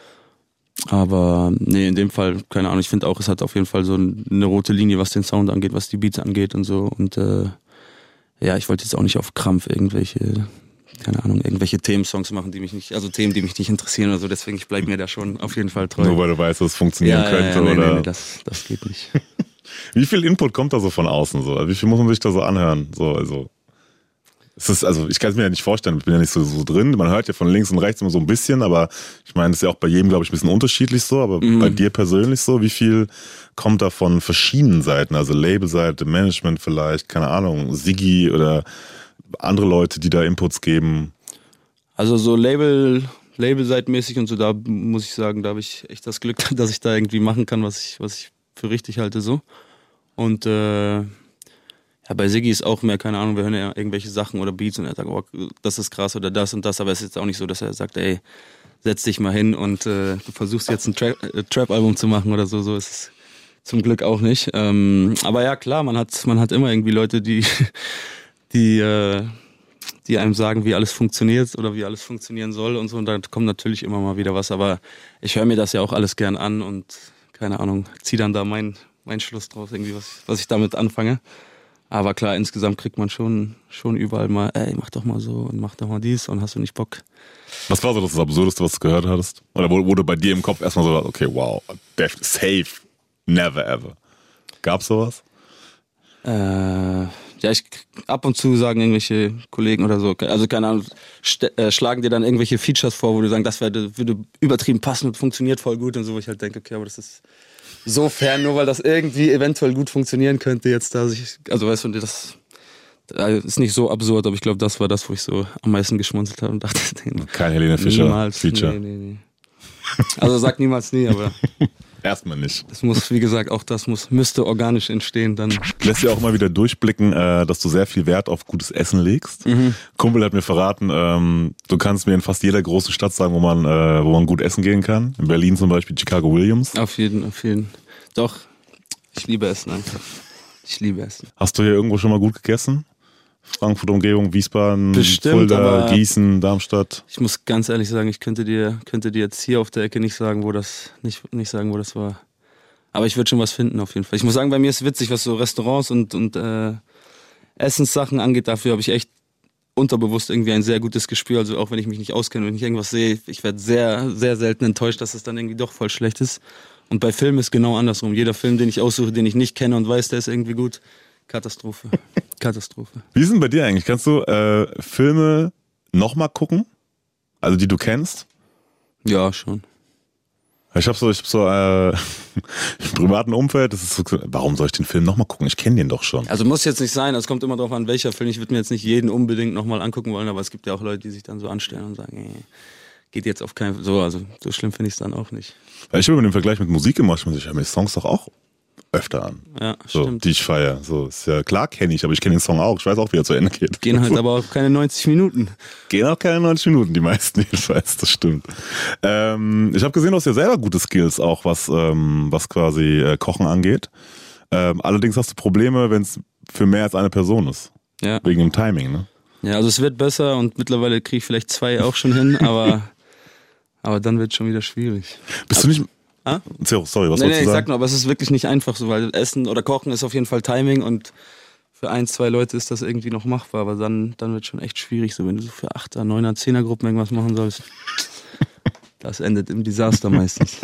Speaker 6: aber nee, in dem Fall, keine Ahnung, ich finde auch, es hat auf jeden Fall so eine rote Linie, was den Sound angeht, was die Beats angeht und so. Und äh, ja, ich wollte jetzt auch nicht auf Krampf irgendwelche, keine Ahnung, irgendwelche Themensongs machen, die mich nicht, also Themen, die mich nicht interessieren oder so. Deswegen, ich bleibe mir da schon auf jeden Fall treu.
Speaker 3: Nur weil du weißt, dass es funktionieren
Speaker 6: ja,
Speaker 3: könnte,
Speaker 6: ja, nee,
Speaker 3: oder?
Speaker 6: Nee, nee, das, das geht nicht.
Speaker 3: Wie viel Input kommt da so von außen? So? Also wie viel muss man sich da so anhören? So, also, es ist, also ich kann es mir ja nicht vorstellen, ich bin ja nicht so, so drin. Man hört ja von links und rechts immer so ein bisschen, aber ich meine, das ist ja auch bei jedem, glaube ich, ein bisschen unterschiedlich so, aber
Speaker 6: Mhm.
Speaker 3: bei dir persönlich so, wie viel kommt da von verschiedenen Seiten? Also Labelseite, Management vielleicht, keine Ahnung, Siggi oder andere Leute, die da Inputs geben?
Speaker 6: Also so Label, Labelseitmäßig und so, da muss ich sagen, da habe ich echt das Glück, dass ich da irgendwie machen kann, was ich, was ich für richtig halte so. Und äh, ja, bei Siggi ist auch mehr, keine Ahnung, wir hören ja irgendwelche Sachen oder Beats und er sagt, oh, das ist krass oder das und das, aber es ist jetzt auch nicht so, dass er sagt, ey, setz dich mal hin und äh, du versuchst jetzt ein Tra- äh, Trap-Album zu machen oder so, so ist es zum Glück auch nicht. Ähm, aber ja, klar, man hat, man hat immer irgendwie Leute, die, die, äh, die einem sagen, wie alles funktioniert oder wie alles funktionieren soll und so, und da kommt natürlich immer mal wieder was, aber ich höre mir das ja auch alles gern an und keine Ahnung, zieh dann da meinen mein Schluss draus, irgendwie, was, was ich damit anfange. Aber klar, insgesamt kriegt man schon, schon überall mal, ey, mach doch mal so und mach doch mal dies und hast du nicht Bock.
Speaker 3: Was war so das Absurdeste, was du gehört hattest? Oder wurde bei dir im Kopf erstmal so, okay, wow, def- safe, never ever. Gab's sowas?
Speaker 6: Äh, ja, ich ab und zu sagen irgendwelche Kollegen oder so, also keine Ahnung, st- äh, schlagen dir dann irgendwelche Features vor, wo du sagen, das würde, würde übertrieben passen und funktioniert voll gut und so, wo ich halt denke, okay, aber das ist so fern, nur weil das irgendwie eventuell gut funktionieren könnte jetzt da sich, also weißt du, das, äh, ist nicht so absurd, aber ich glaube, das war das, wo ich so am meisten geschmunzelt habe und dachte,
Speaker 3: kein Helene Fischer
Speaker 6: niemals,
Speaker 3: Feature.
Speaker 6: Nee, nee, nee. Also sag niemals nie, aber
Speaker 3: Erstmal nicht.
Speaker 6: es muss, wie gesagt, auch das muss, müsste organisch entstehen, dann.
Speaker 3: Lässt ja auch mal wieder durchblicken, äh, dass du sehr viel Wert auf gutes Essen legst. Mhm. Kumpel hat mir verraten, ähm, du kannst mir in fast jeder großen Stadt sagen, wo man, äh, wo man gut essen gehen kann. In Berlin zum Beispiel Chicago Williams.
Speaker 6: Auf jeden, auf jeden. Doch, ich liebe Essen einfach. Ich liebe Essen.
Speaker 3: Hast du hier irgendwo schon mal gut gegessen? Frankfurt Umgebung, Wiesbaden,
Speaker 6: Bestimmt,
Speaker 3: Fulda, Gießen, Darmstadt.
Speaker 6: Ich muss ganz ehrlich sagen, ich könnte dir, könnte dir jetzt hier auf der Ecke nicht sagen, wo das, nicht, nicht sagen, wo das war. Aber ich würde schon was finden auf jeden Fall. Ich muss sagen, bei mir ist es witzig, was so Restaurants und, und äh, Essenssachen angeht. Dafür habe ich echt unterbewusst irgendwie ein sehr gutes Gespür. Also auch wenn ich mich nicht auskenne, wenn ich irgendwas sehe, ich werde sehr, sehr selten enttäuscht, dass es dann irgendwie doch voll schlecht ist. Und bei Filmen ist genau andersrum. Jeder Film, den ich aussuche, den ich nicht kenne und weiß, der ist irgendwie gut, Katastrophe. Katastrophe.
Speaker 3: Wie ist denn bei dir eigentlich? Kannst du äh, Filme nochmal gucken? Also die du kennst?
Speaker 6: Ja, schon.
Speaker 3: Ich habe so, ich hab so äh, im privaten Umfeld, das ist so, warum soll ich den Film nochmal gucken? Ich kenne den doch schon.
Speaker 6: Also muss jetzt nicht sein, es kommt immer drauf an, welcher Film. Ich würde mir jetzt nicht jeden unbedingt nochmal angucken wollen, aber es gibt ja auch Leute, die sich dann so anstellen und sagen, ey, geht jetzt auf keinen Fall. So, also so schlimm finde ich es dann auch nicht.
Speaker 3: Weil ich habe den Vergleich mit Musik gemacht, ich höre mir die Songs doch auch öfter an.
Speaker 6: Ja,
Speaker 3: so,
Speaker 6: stimmt.
Speaker 3: Die ich feiere. So, ist ja klar, kenne ich, aber ich kenne den Song auch. Ich weiß auch, wie er zu Ende geht.
Speaker 6: Gehen halt aber auch keine neunzig Minuten.
Speaker 3: Gehen auch keine neunzig Minuten, die meisten jedenfalls, das stimmt. Ähm, ich habe gesehen, du hast ja selber gute Skills, auch was, ähm, was quasi äh, Kochen angeht. Ähm, allerdings hast du Probleme, wenn es für mehr als eine Person ist.
Speaker 6: Ja.
Speaker 3: Wegen dem Timing, ne?
Speaker 6: Ja, also es wird besser und mittlerweile kriege ich vielleicht zwei auch schon hin, aber, aber dann wird es schon wieder schwierig.
Speaker 3: Bist du nicht...
Speaker 6: Ah?
Speaker 3: Sorry, was
Speaker 6: nee,
Speaker 3: wolltest
Speaker 6: nee,
Speaker 3: du
Speaker 6: ich
Speaker 3: sagen?
Speaker 6: sag nur, aber es ist wirklich nicht einfach so, weil Essen oder Kochen ist auf jeden Fall Timing und für ein, zwei Leute ist das irgendwie noch machbar, aber dann, dann wird es schon echt schwierig, so wenn du so für Achter, Neuner, Zehner Gruppen irgendwas machen sollst. Das endet im Desaster meistens.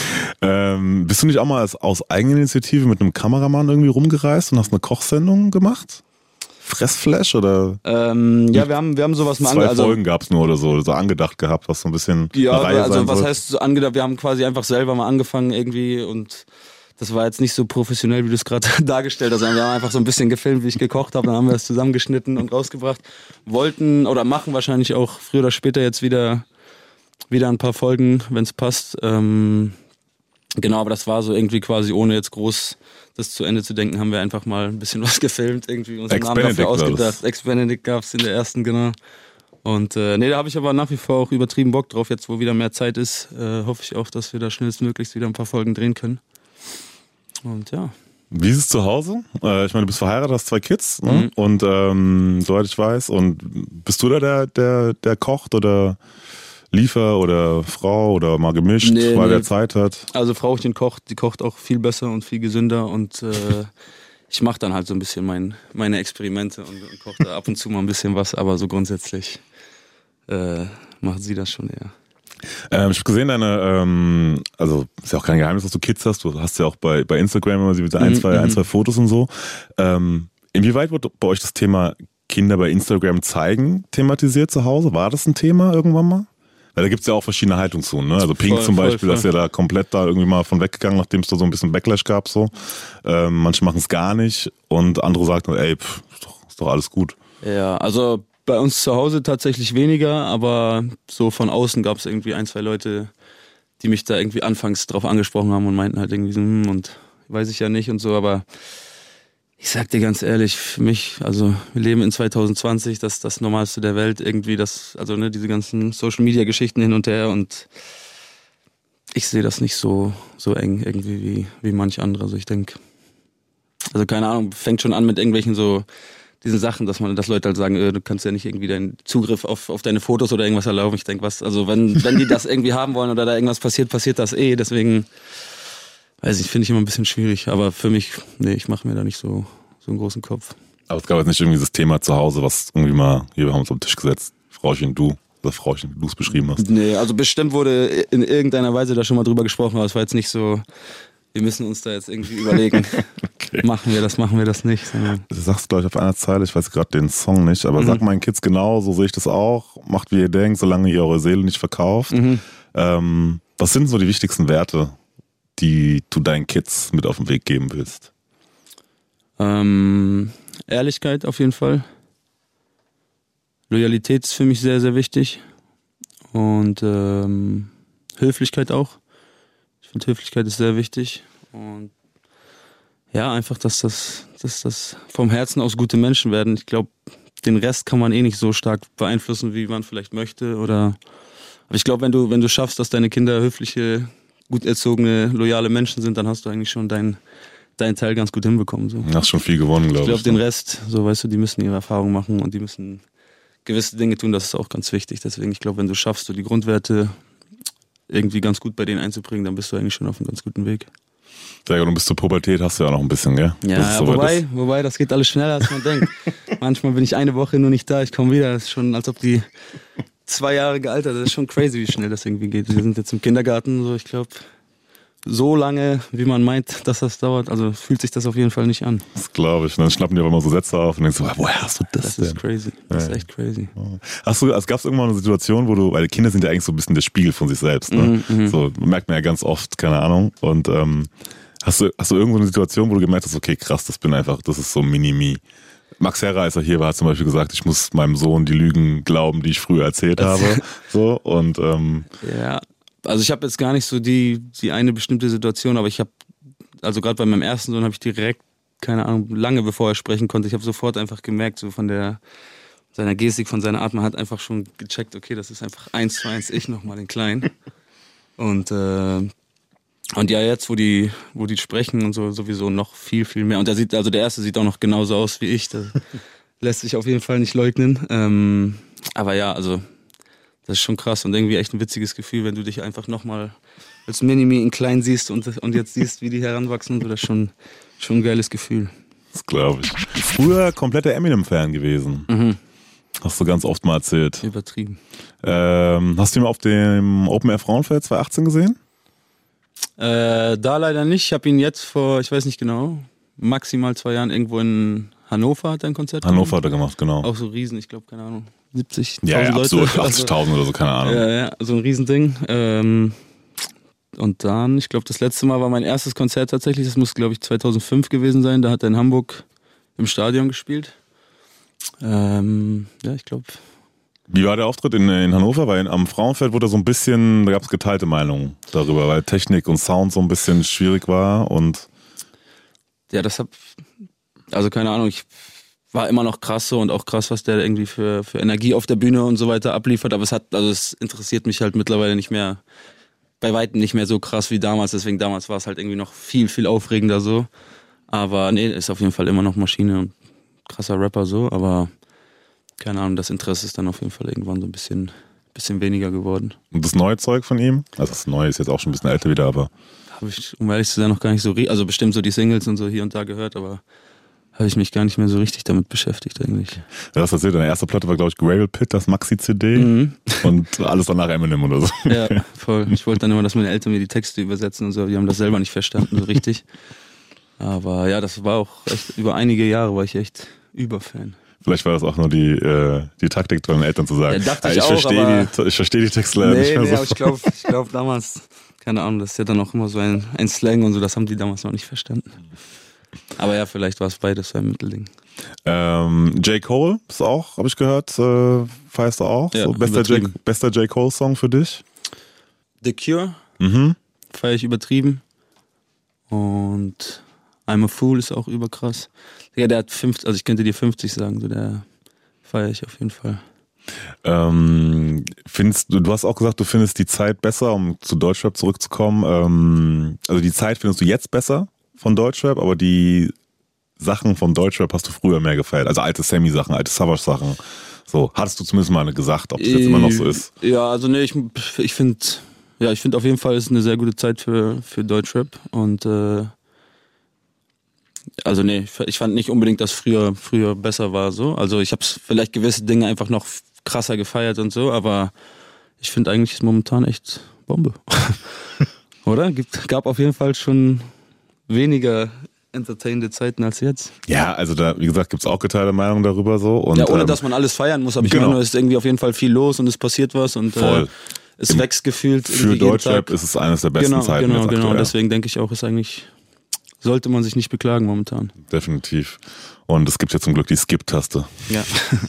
Speaker 3: Ähm, bist du nicht auch mal als, aus Eigeninitiative mit einem Kameramann irgendwie rumgereist und hast eine Kochsendung gemacht? Fressflash oder?
Speaker 6: Ähm, ja, wir haben, wir haben sowas mal
Speaker 3: Zwei
Speaker 6: ange- also,
Speaker 3: Folgen gab's nur oder so, so angedacht gehabt, was so ein bisschen
Speaker 6: ja,
Speaker 3: eine Reihe
Speaker 6: also
Speaker 3: sein
Speaker 6: was
Speaker 3: soll.
Speaker 6: heißt so angedacht? Wir haben quasi einfach selber mal angefangen irgendwie und das war jetzt nicht so professionell, wie du es gerade dargestellt hast. Wir haben einfach so ein bisschen gefilmt, wie ich gekocht habe, dann haben wir es zusammengeschnitten und rausgebracht. Wollten oder machen wahrscheinlich auch früher oder später jetzt wieder, wieder ein paar Folgen, wenn es passt. Ähm, genau, aber das war so irgendwie quasi, ohne jetzt groß das zu Ende zu denken, haben wir einfach mal ein bisschen was gefilmt, irgendwie unseren Namen dafür ausgedacht. Ex-Benedict gab es in der ersten, genau. Und äh, nee, da habe ich aber nach wie vor auch übertrieben Bock drauf. Jetzt, wo wieder mehr Zeit ist, äh, hoffe ich auch, dass wir da schnellstmöglichst wieder ein paar Folgen drehen können. Und ja.
Speaker 3: Wie ist es zu Hause? Äh, ich meine, du bist verheiratet, hast zwei Kids, ne?
Speaker 6: Mhm.
Speaker 3: Und ähm, soweit ich weiß, und bist du da der, der, der kocht oder Liefer oder Frau oder mal gemischt,
Speaker 6: Nee,
Speaker 3: weil
Speaker 6: nee.
Speaker 3: er Zeit hat?
Speaker 6: Also Frauchen kocht, die kocht auch viel besser und viel gesünder und äh, ich mache dann halt so ein bisschen mein, meine Experimente und, und koche da ab und zu mal ein bisschen was, aber so grundsätzlich äh, macht sie das schon eher.
Speaker 3: Ähm, ich habe gesehen, deine, ähm, also ist ja auch kein Geheimnis, dass du Kids hast. Du hast ja auch bei, bei Instagram immer so ein,
Speaker 6: Mhm,
Speaker 3: zwei, ein,
Speaker 6: mhm.
Speaker 3: zwei Fotos und so. Ähm, inwieweit wird bei euch das Thema Kinder bei Instagram zeigen thematisiert zu Hause? War das ein Thema irgendwann mal? Weil da gibt's ja auch verschiedene Haltungen zu, ne? Also Pink
Speaker 6: Voll,
Speaker 3: zum
Speaker 6: voll,
Speaker 3: Beispiel,
Speaker 6: voll.
Speaker 3: das ist ja da komplett da irgendwie mal von weggegangen, nachdem es da so ein bisschen Backlash gab, so. Ähm, manche machen es gar nicht und andere sagen, ey, pff, ist doch, ist doch alles gut.
Speaker 6: Ja, also bei uns zu Hause tatsächlich weniger, aber so von außen gab es irgendwie ein, zwei Leute, die mich da irgendwie anfangs drauf angesprochen haben und meinten halt irgendwie so, hm, und weiß ich ja nicht und so, aber ich sag dir ganz ehrlich, für mich, also wir leben in zwanzig zwanzig, das ist das Normalste der Welt irgendwie, das, also ne, diese ganzen Social-Media-Geschichten hin und her und ich sehe das nicht so, so eng irgendwie wie, wie manch andere, also ich denke, also keine Ahnung, fängt schon an mit irgendwelchen so diesen Sachen, dass man, dass Leute halt sagen, äh, du kannst ja nicht irgendwie deinen Zugriff auf, auf deine Fotos oder irgendwas erlauben. Ich denke, was, also wenn, wenn die das irgendwie haben wollen oder da irgendwas passiert, passiert das eh. Deswegen, weiß ich, finde ich immer ein bisschen schwierig. Aber für mich, nee, ich mache mir da nicht so, so einen großen Kopf.
Speaker 3: Aber es gab jetzt nicht irgendwie das Thema zu Hause, was irgendwie mal, hier, wir haben uns am Tisch gesetzt, Frauchen, du, oder Frauchen, wie du es beschrieben hast.
Speaker 6: Nee, also bestimmt wurde in irgendeiner Weise da schon mal drüber gesprochen, aber es war jetzt nicht so, wir müssen uns da jetzt irgendwie überlegen,
Speaker 3: Okay.
Speaker 6: machen wir das, machen wir das nicht. Sondern
Speaker 3: Du sagst, glaube ich, auf einer Zeile, ich weiß gerade den Song nicht, aber
Speaker 6: Mhm.
Speaker 3: sag meinen Kids genau, so sehe ich das auch. Macht, wie ihr denkt, solange ihr eure Seele nicht verkauft.
Speaker 6: Mhm.
Speaker 3: Ähm, was sind so die wichtigsten Werte, die du deinen Kids mit auf den Weg geben willst?
Speaker 6: Ähm, Ehrlichkeit auf jeden Fall. Loyalität ist für mich sehr, sehr wichtig. Und ähm, Höflichkeit auch. Ich finde, Höflichkeit ist sehr wichtig. Und ja, einfach, dass das, dass das vom Herzen aus gute Menschen werden. Ich glaube, den Rest kann man eh nicht so stark beeinflussen, wie man vielleicht möchte. Oder aber ich glaube, wenn du, wenn du schaffst, dass deine Kinder höfliche, gut erzogene, loyale Menschen sind, dann hast du eigentlich schon deinen dein Teil ganz gut hinbekommen. So.
Speaker 3: Du hast schon viel gewonnen, glaube ich.
Speaker 6: Ich glaube, den Rest, so weißt du, die müssen ihre Erfahrungen machen und die müssen gewisse Dinge tun, das ist auch ganz wichtig. Deswegen, ich glaube, wenn du schaffst, so die Grundwerte irgendwie ganz gut bei denen einzubringen, dann bist du eigentlich schon auf einem ganz guten Weg.
Speaker 3: Sehr gut, und bis zur Pubertät hast du ja noch ein bisschen, gell?
Speaker 6: Ja, ja
Speaker 3: so
Speaker 6: wobei, wobei, das geht alles schneller, als man denkt. Manchmal bin ich eine Woche nur nicht da, ich komme wieder. Das ist schon, als ob die zwei Jahre gealtert, das ist schon crazy, wie schnell das irgendwie geht. Wir sind jetzt im Kindergarten, so ich glaube, so lange, wie man meint, dass das dauert, also fühlt sich das auf jeden Fall nicht an.
Speaker 3: Das glaube ich. Und dann schnappen die aber immer so Sätze auf und denkst so, woher hast du das,
Speaker 6: das
Speaker 3: denn?
Speaker 6: Das ist crazy, das
Speaker 3: ja.
Speaker 6: ist echt crazy.
Speaker 3: Hast du, also gab es irgendwann eine Situation, wo du, weil Kinder sind ja eigentlich so ein bisschen der Spiegel von sich selbst, ne? Mhm, so merkt man ja ganz oft, keine Ahnung. Und ähm, hast du, hast du irgendwo eine Situation, wo du gemerkt hast, okay, krass, das bin einfach, das ist so Mini-Me. Max Herrer, als er hier war, hat zum Beispiel gesagt, ich muss meinem Sohn die Lügen glauben, die ich früher erzählt habe. So, und ähm,
Speaker 6: ja. Also ich habe jetzt gar nicht so die, die eine bestimmte Situation, aber ich habe, also gerade bei meinem ersten Sohn habe ich direkt, keine Ahnung, lange bevor er sprechen konnte, ich habe sofort einfach gemerkt, so von der seiner Gestik, von seiner Art, man hat einfach schon gecheckt, okay, das ist einfach eins zu eins ich nochmal in klein. Und äh, und ja, jetzt, wo die, wo die sprechen und so, sowieso noch viel, viel mehr. Und der sieht, also der erste sieht auch noch genauso aus wie ich, das lässt sich auf jeden Fall nicht leugnen. Ähm, aber ja, also das ist schon krass und irgendwie echt ein witziges Gefühl, wenn du dich einfach nochmal als Mini-Me in klein siehst und, und jetzt siehst, wie die heranwachsen und so, das ist schon, schon ein geiles Gefühl.
Speaker 3: Das glaube ich. Früher kompletter Eminem-Fan gewesen.
Speaker 6: Mhm.
Speaker 3: Hast du ganz oft mal erzählt.
Speaker 6: Übertrieben.
Speaker 3: Ähm, hast du ihn mal auf dem Open Air Frauenfeld zwanzig achtzehn gesehen?
Speaker 6: Äh, da leider nicht. Ich habe ihn jetzt vor, ich weiß nicht genau, maximal zwei Jahren irgendwo in Hannover hat er ein Konzert gemacht.
Speaker 3: Hannover hat er gemacht, genau.
Speaker 6: Auch so riesen, ich glaube, keine Ahnung, siebzigtausend
Speaker 3: ja, ja,
Speaker 6: Leute.
Speaker 3: absolut, achtzigtausend oder so, keine Ahnung.
Speaker 6: Ja, ja, so ein Riesending. Ähm, und dann, ich glaube, das letzte Mal war mein erstes Konzert tatsächlich, das muss, glaube ich, zweitausendfünf gewesen sein. Da hat er in Hamburg im Stadion gespielt. Ähm, ja, ich glaube.
Speaker 3: Wie war der Auftritt in, in Hannover? Weil am Frauenfeld wurde so ein bisschen, da gab es geteilte Meinungen darüber, weil Technik und Sound so ein bisschen schwierig war und
Speaker 6: ja, das hab, also keine Ahnung, ich war immer noch krass so und auch krass, was der irgendwie für, für Energie auf der Bühne und so weiter abliefert, aber es hat, also es interessiert mich halt mittlerweile nicht mehr, bei weitem nicht mehr so krass wie damals, deswegen damals war es halt irgendwie noch viel, viel aufregender so, aber nee, ist auf jeden Fall immer noch Maschine und krasser Rapper so, aber keine Ahnung, das Interesse ist dann auf jeden Fall irgendwann so ein bisschen, bisschen weniger geworden.
Speaker 3: Und das neue Zeug von ihm? Also das neue ist jetzt auch schon ein bisschen älter wieder, aber
Speaker 6: habe ich, um ehrlich zu sein, noch gar nicht so, also bestimmt so die Singles und so hier und da gehört, aber habe ich mich gar nicht mehr so richtig damit beschäftigt eigentlich.
Speaker 3: Du hast erzählt, deine erste Platte war, glaube ich, Gravel Pit, das Maxi-C D
Speaker 6: mhm.
Speaker 3: und alles danach Eminem oder so.
Speaker 6: Ja, voll. Ich wollte dann immer, dass meine Eltern mir die Texte übersetzen und so, die haben das selber nicht verstanden so richtig. Aber ja, das war auch echt, über einige Jahre war ich echt Überfan.
Speaker 3: Vielleicht war das auch nur die, äh, die Taktik von den Eltern zu sagen,
Speaker 6: ja, dachte ich,
Speaker 3: ich,
Speaker 6: auch,
Speaker 3: verstehe die, ich verstehe die Texte leider
Speaker 6: nee,
Speaker 3: nicht mehr
Speaker 6: nee,
Speaker 3: so.
Speaker 6: Aber ich glaube ich glaub damals, keine Ahnung, das ist ja dann auch immer so ein, ein Slang und so, das haben die damals noch nicht verstanden. Aber ja, vielleicht war es beides so ein Mittelding.
Speaker 3: Ähm, J. Cole ist auch, habe ich gehört, äh, feierst du auch?
Speaker 6: Ja,
Speaker 3: so, bester, J, bester J. Cole-Song für dich?
Speaker 6: The Cure
Speaker 3: Mhm.
Speaker 6: feiere ich übertrieben. Und I'm a Fool ist auch überkrass. Ja, der hat fünfzig, also ich könnte dir fünfzig sagen, so der feiere ich auf jeden Fall.
Speaker 3: Ähm, findest du, du hast auch gesagt, du findest die Zeit besser, um zu Deutschrap zurückzukommen. Ähm, also die Zeit findest du jetzt besser von Deutschrap, aber die Sachen vom Deutschrap hast du früher mehr gefeiert. Also alte Sammy-Sachen, alte Savage-Sachen. So, hattest du zumindest mal gesagt, ob das jetzt immer noch so ist?
Speaker 6: Ja, also nee, ich, ich finde, ja, ich finde auf jeden Fall, es ist eine sehr gute Zeit für, für Deutschrap und äh, also nee, ich fand nicht unbedingt, dass früher früher besser war so. Also ich habe vielleicht gewisse Dinge einfach noch krasser gefeiert und so, aber ich finde eigentlich ist momentan echt Bombe. Oder? Gibt, gab auf jeden Fall schon weniger entertainende Zeiten als jetzt.
Speaker 3: Ja, also da, wie gesagt, gibt's auch geteilte Meinungen darüber so. Und,
Speaker 6: ja, ohne
Speaker 3: ähm,
Speaker 6: dass man alles feiern muss, aber ich
Speaker 3: genau.
Speaker 6: meine, es ist irgendwie auf jeden Fall viel los und es passiert was und
Speaker 3: Voll.
Speaker 6: Äh, es wächst gefühlt.
Speaker 3: Für Deutschrap ist es eines der besten
Speaker 6: genau,
Speaker 3: Zeiten.
Speaker 6: Genau,
Speaker 3: jetzt
Speaker 6: genau.
Speaker 3: aktuell.
Speaker 6: Deswegen denke ich auch, ist eigentlich sollte man sich nicht beklagen momentan.
Speaker 3: Definitiv. Und es gibt ja zum Glück die Skip-Taste.
Speaker 6: Ja.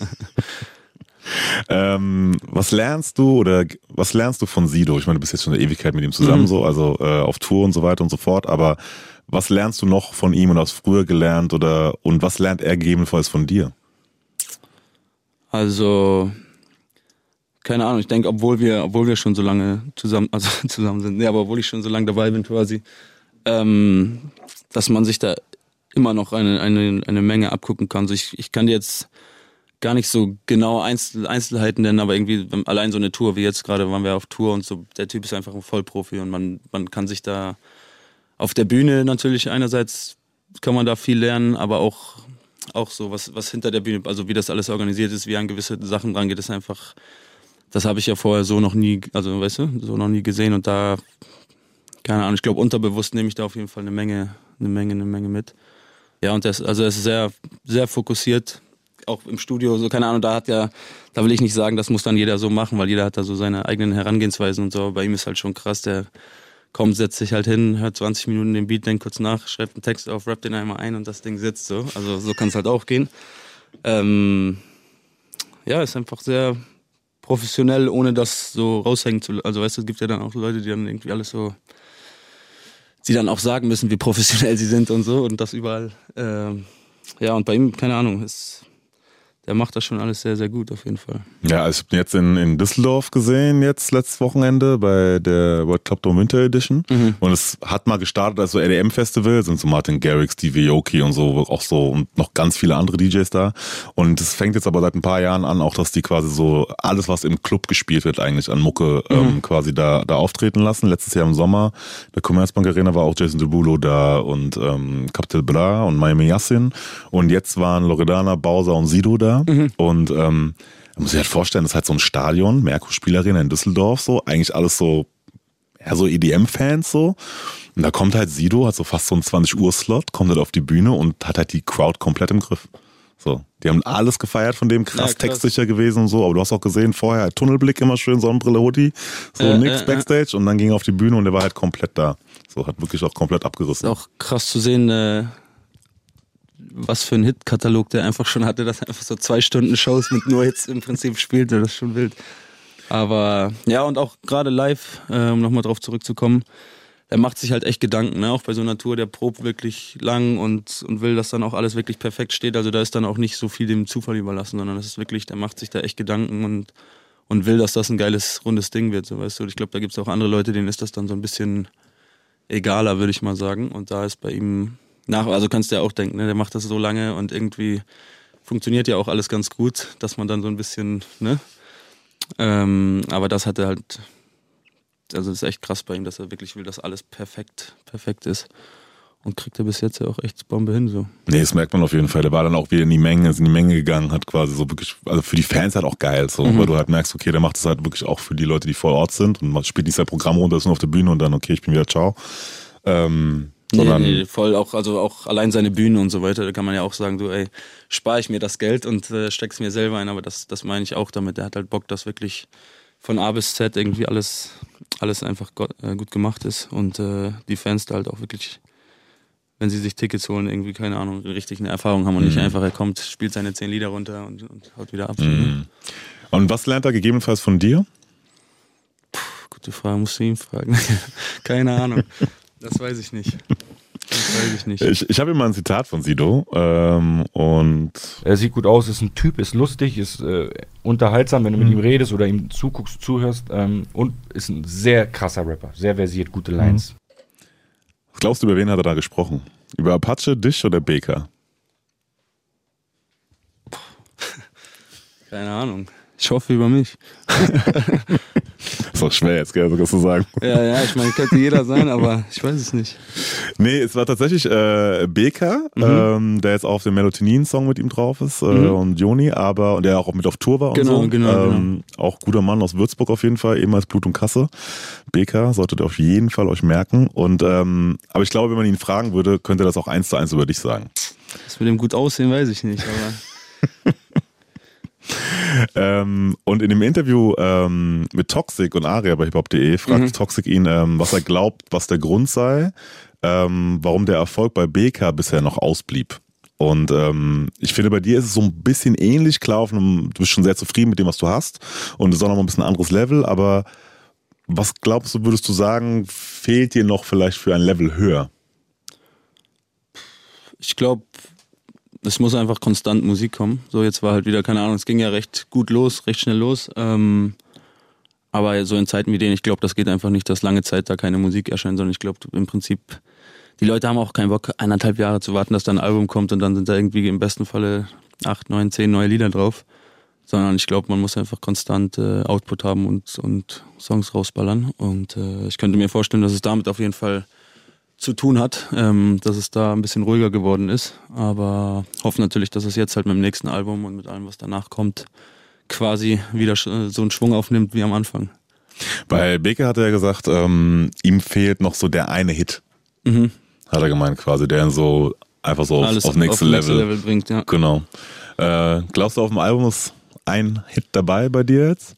Speaker 3: ähm, was lernst du oder was lernst du von Sido? Ich meine, du bist jetzt schon eine Ewigkeit mit ihm zusammen, mhm. so, also äh, auf Tour und so weiter und so fort, aber was lernst du noch von ihm und hast früher gelernt oder und was lernt er gegebenenfalls von dir?
Speaker 6: Also, keine Ahnung, ich denke, obwohl wir, obwohl wir schon so lange zusammen, also zusammen sind, nee, aber obwohl ich schon so lange dabei bin quasi, ähm, dass man sich da immer noch eine, eine, eine Menge abgucken kann. Also ich, ich kann dir jetzt gar nicht so genau Einzel, Einzelheiten nennen, aber irgendwie allein so eine Tour, wie jetzt gerade waren wir auf Tour und so, der Typ ist einfach ein Vollprofi und man, man kann sich da auf der Bühne natürlich einerseits kann man da viel lernen, aber auch, auch so, was, was hinter der Bühne, also wie das alles organisiert ist, wie an gewisse Sachen rangeht, ist einfach, das habe ich ja vorher so noch nie, also weißt du, so noch nie gesehen und da, keine Ahnung, ich glaube unterbewusst nehme ich da auf jeden Fall eine Menge, eine Menge, eine Menge mit. Ja, und das, also er ist sehr, sehr fokussiert, auch im Studio, so keine Ahnung, da hat ja, da will ich nicht sagen, das muss dann jeder so machen, weil jeder hat da so seine eigenen Herangehensweisen und so, bei ihm ist halt schon krass, der kommt, setzt sich halt hin, hört zwanzig Minuten den Beat, denkt kurz nach, schreibt einen Text auf, rappt den einmal ein und das Ding sitzt so. Also so kann es halt auch gehen. Ähm, ja, ist einfach sehr professionell, ohne das so raushängen zu lassen. Also weißt du, es gibt ja dann auch Leute, die dann irgendwie alles so, die dann auch sagen müssen, wie professionell sie sind und so und das überall. Ähm, ja, und bei ihm, keine Ahnung, ist... Der macht das schon alles sehr, sehr gut auf jeden Fall. Ja,
Speaker 3: also ich habe ihn jetzt in, in Düsseldorf gesehen, jetzt letztes Wochenende bei der World Club Dome Winter Edition. Mhm. Und es hat mal gestartet als so R D M-Festival, sind so Martin Garrix, Stevie Aoki und so, auch so und noch ganz viele andere D Js da. Und es fängt jetzt aber seit ein paar Jahren an, auch dass die quasi so alles, was im Club gespielt wird, eigentlich an Mucke mhm. ähm, quasi da, da auftreten lassen. Letztes Jahr im Sommer, der Commerzbank Arena war auch Jason Derulo da und ähm, Capital Bra und Miami Yassin. Und jetzt waren Loredana, Bowser und Sido da. Mhm. Und ähm, man muss sich halt vorstellen, das ist halt so ein Stadion, Merkur Spielarena in Düsseldorf, so eigentlich alles so, ja, so E D M-Fans so. Und da kommt halt Sido, hat so fast so einen zwanzig Uhr Slot, kommt halt auf die Bühne und hat halt die Crowd komplett im Griff. So, die haben alles gefeiert von dem, krass, ja, krass. Textsicher gewesen und so, aber du hast auch gesehen, vorher halt Tunnelblick immer schön, Sonnenbrille, Hoodie, so äh, nix äh, Backstage äh. und dann ging er auf die Bühne und der war halt komplett da. So, hat wirklich auch komplett abgerissen.
Speaker 6: Ist auch krass zu sehen, äh was für ein Hit-Katalog der einfach schon hatte, dass er einfach so zwei Stunden Shows mit nur Hits im Prinzip spielte, das ist schon wild. Aber ja, und auch gerade live, äh, um nochmal drauf zurückzukommen, er macht sich halt echt Gedanken, ne? Auch bei so einer Tour, der probt wirklich lang und, und will, dass dann auch alles wirklich perfekt steht, also da ist dann auch nicht so viel dem Zufall überlassen, sondern das ist wirklich, der macht sich da echt Gedanken und, und will, dass das ein geiles, rundes Ding wird, so weißt du. Ich glaube, da gibt es auch andere Leute, denen ist das dann so ein bisschen egaler, würde ich mal sagen, und da ist bei ihm Nach, also kannst du ja auch denken, ne? Der macht das so lange und irgendwie funktioniert ja auch alles ganz gut, dass man dann so ein bisschen, ne? Ähm, aber das hat er halt, also das ist echt krass bei ihm, dass er wirklich will, dass alles perfekt, perfekt ist. Und kriegt er bis jetzt ja auch echt Bombe hin, so.
Speaker 3: Nee, das merkt man auf jeden Fall. Der war dann auch wieder in die Menge, ist in die Menge gegangen, hat quasi so wirklich, also für die Fans halt auch geil, so, mhm. weil du halt merkst, okay, der macht das halt wirklich auch für die Leute, die vor Ort sind und man spielt nicht sein Programm runter, ist nur auf der Bühne und dann, okay, ich bin wieder, ciao. Ähm,
Speaker 6: Nee, nee, voll auch, also auch allein seine Bühne und so weiter, da kann man ja auch sagen, du, ey, spare ich mir das Geld und äh, steck's mir selber ein, aber das, das meine ich auch damit. Der hat halt Bock, dass wirklich von A bis Z irgendwie alles, alles einfach go- äh, gut gemacht ist und äh, die Fans da halt auch wirklich, wenn sie sich Tickets holen, irgendwie, keine Ahnung, richtig eine Erfahrung haben und mhm. nicht einfach, er kommt, spielt seine zehn Lieder runter und, und haut wieder ab.
Speaker 3: Mhm. Und was lernt er gegebenenfalls von dir?
Speaker 6: Puh, gute Frage, musst du ihn fragen. Keine Ahnung. Das weiß ich nicht. Das weiß ich nicht.
Speaker 3: Ich, ich habe immer ein Zitat von Sido ähm, und
Speaker 2: er sieht gut aus, ist ein Typ, ist lustig, ist äh, unterhaltsam, wenn du mit mhm. ihm redest oder ihm zuguckst, zuhörst ähm, und ist ein sehr krasser Rapper, sehr versiert, gute Lines.
Speaker 3: Was glaubst du, über wen hat er da gesprochen? Über Apache, Dich oder B K?
Speaker 6: Keine Ahnung. Ich hoffe über mich.
Speaker 3: Ist doch schwer jetzt, gell, sogar zu sagen.
Speaker 6: Ja, ja, ich meine, könnte jeder sein, aber ich weiß es nicht.
Speaker 3: Nee, es war tatsächlich äh, B K, mhm. ähm, der jetzt auch auf dem Melatonin-Song mit ihm drauf ist äh, mhm. und Joni, aber und der auch mit auf Tour war und
Speaker 6: genau,
Speaker 3: so.
Speaker 6: Genau,
Speaker 3: ähm, genau. Auch guter Mann aus Würzburg auf jeden Fall, ehemals Blut und Kasse. B K solltet ihr auf jeden Fall euch merken. Und ähm, aber ich glaube, wenn man ihn fragen würde, könnte er das auch eins zu eins über dich sagen.
Speaker 6: Das mit dem gut aussehen, weiß ich nicht, aber...
Speaker 3: Ähm, und in dem Interview ähm, mit Toxic und Aria bei hiphop punkt de fragt mhm. Toxic ihn, ähm, was er glaubt, was der Grund sei, ähm, warum der Erfolg bei B K bisher noch ausblieb. Und ähm, ich finde, bei dir ist es so ein bisschen ähnlich. Klar, auf einem, du bist schon sehr zufrieden mit dem, was du hast. Und es ist auch noch mal ein bisschen ein anderes Level. Aber was glaubst du, würdest du sagen, fehlt dir noch vielleicht für ein Level höher?
Speaker 6: Ich glaube, es muss einfach konstant Musik kommen. So, jetzt war halt wieder, keine Ahnung, es ging ja recht gut los, recht schnell los. Ähm, aber so in Zeiten wie denen, ich glaube, das geht einfach nicht, dass lange Zeit da keine Musik erscheint, sondern ich glaube im Prinzip, die Leute haben auch keinen Bock, eineinhalb Jahre zu warten, dass da ein Album kommt und dann sind da irgendwie im besten Falle acht, neun, zehn neue Lieder drauf. Sondern ich glaube, man muss einfach konstant äh, Output haben und, und Songs rausballern. Und äh, ich könnte mir vorstellen, dass es damit auf jeden Fall zu tun hat, ähm, dass es da ein bisschen ruhiger geworden ist. Aber hoffe natürlich, dass es jetzt halt mit dem nächsten Album und mit allem, was danach kommt, quasi wieder sch- so einen Schwung aufnimmt wie am Anfang.
Speaker 3: Bei Beke hat er ja gesagt, ähm, ihm fehlt noch so der eine Hit.
Speaker 6: Mhm.
Speaker 3: Hat er gemeint quasi, der ihn so einfach so
Speaker 6: Alles
Speaker 3: auf, auf nächste
Speaker 6: auf
Speaker 3: Level.
Speaker 6: nächste Level bringt, ja.
Speaker 3: Genau. Äh, glaubst du, auf dem Album ist ein Hit dabei bei dir jetzt?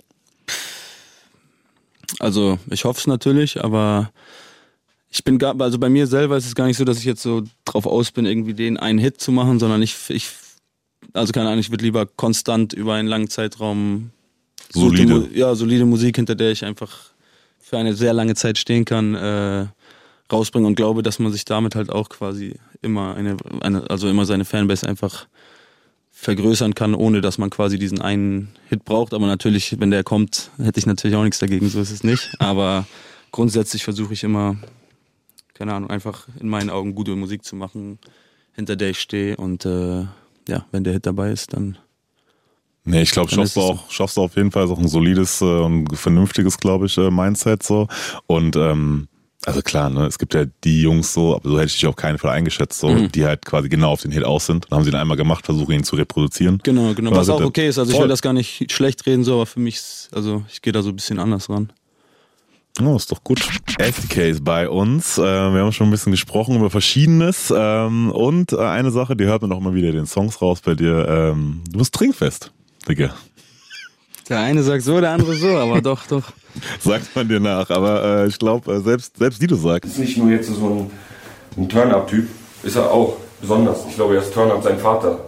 Speaker 6: Also ich hoffe es natürlich, aber ich bin gar, also bei mir selber ist es gar nicht so, dass ich jetzt so drauf aus bin, irgendwie den einen Hit zu machen, sondern ich, ich also keine Ahnung, ich würde lieber konstant über einen langen Zeitraum
Speaker 3: Solide.
Speaker 6: gute, ja, solide Musik, hinter der ich einfach für eine sehr lange Zeit stehen kann, äh, rausbringen und glaube, dass man sich damit halt auch quasi immer eine, eine, also immer seine Fanbase einfach vergrößern kann, ohne dass man quasi diesen einen Hit braucht. Aber natürlich, wenn der kommt, hätte ich natürlich auch nichts dagegen, so ist es nicht. Aber grundsätzlich versuche ich immer, keine Ahnung, einfach in meinen Augen gute Musik zu machen, hinter der ich stehe. Und äh, ja, wenn der Hit dabei ist, dann...
Speaker 3: Nee, ich glaube, schaffst du auch, schaffst du auf jeden Fall so ein solides äh, und vernünftiges, glaube ich, äh, Mindset so. Und ähm, also klar, ne, es gibt ja die Jungs so, aber so hätte ich dich auf keinen Fall eingeschätzt, so, mhm. die halt quasi genau auf den Hit aus sind. Dann haben sie ihn einmal gemacht, versuchen ihn zu reproduzieren.
Speaker 6: Genau, genau, was
Speaker 3: also
Speaker 6: auch okay ist. Also ich
Speaker 3: voll.
Speaker 6: will das gar nicht schlecht reden, so, aber für mich, also ich gehe da so ein bisschen anders ran.
Speaker 3: Oh, ist doch gut. S D K ist bei uns. Äh, wir haben schon ein bisschen gesprochen über Verschiedenes. Ähm, und äh, eine Sache, die hört man auch immer wieder in den Songs raus bei dir. Ähm, du bist trinkfest, Digga.
Speaker 6: Der eine sagt so, der andere so, aber doch, doch.
Speaker 3: Sagt man dir nach. Aber äh, ich glaube, äh, selbst, selbst die du sagst.
Speaker 2: Ist nicht nur jetzt so ein, ein Turn-Up-Typ, ist er auch besonders. Ich glaube, er ist Turn-Up sein Vater.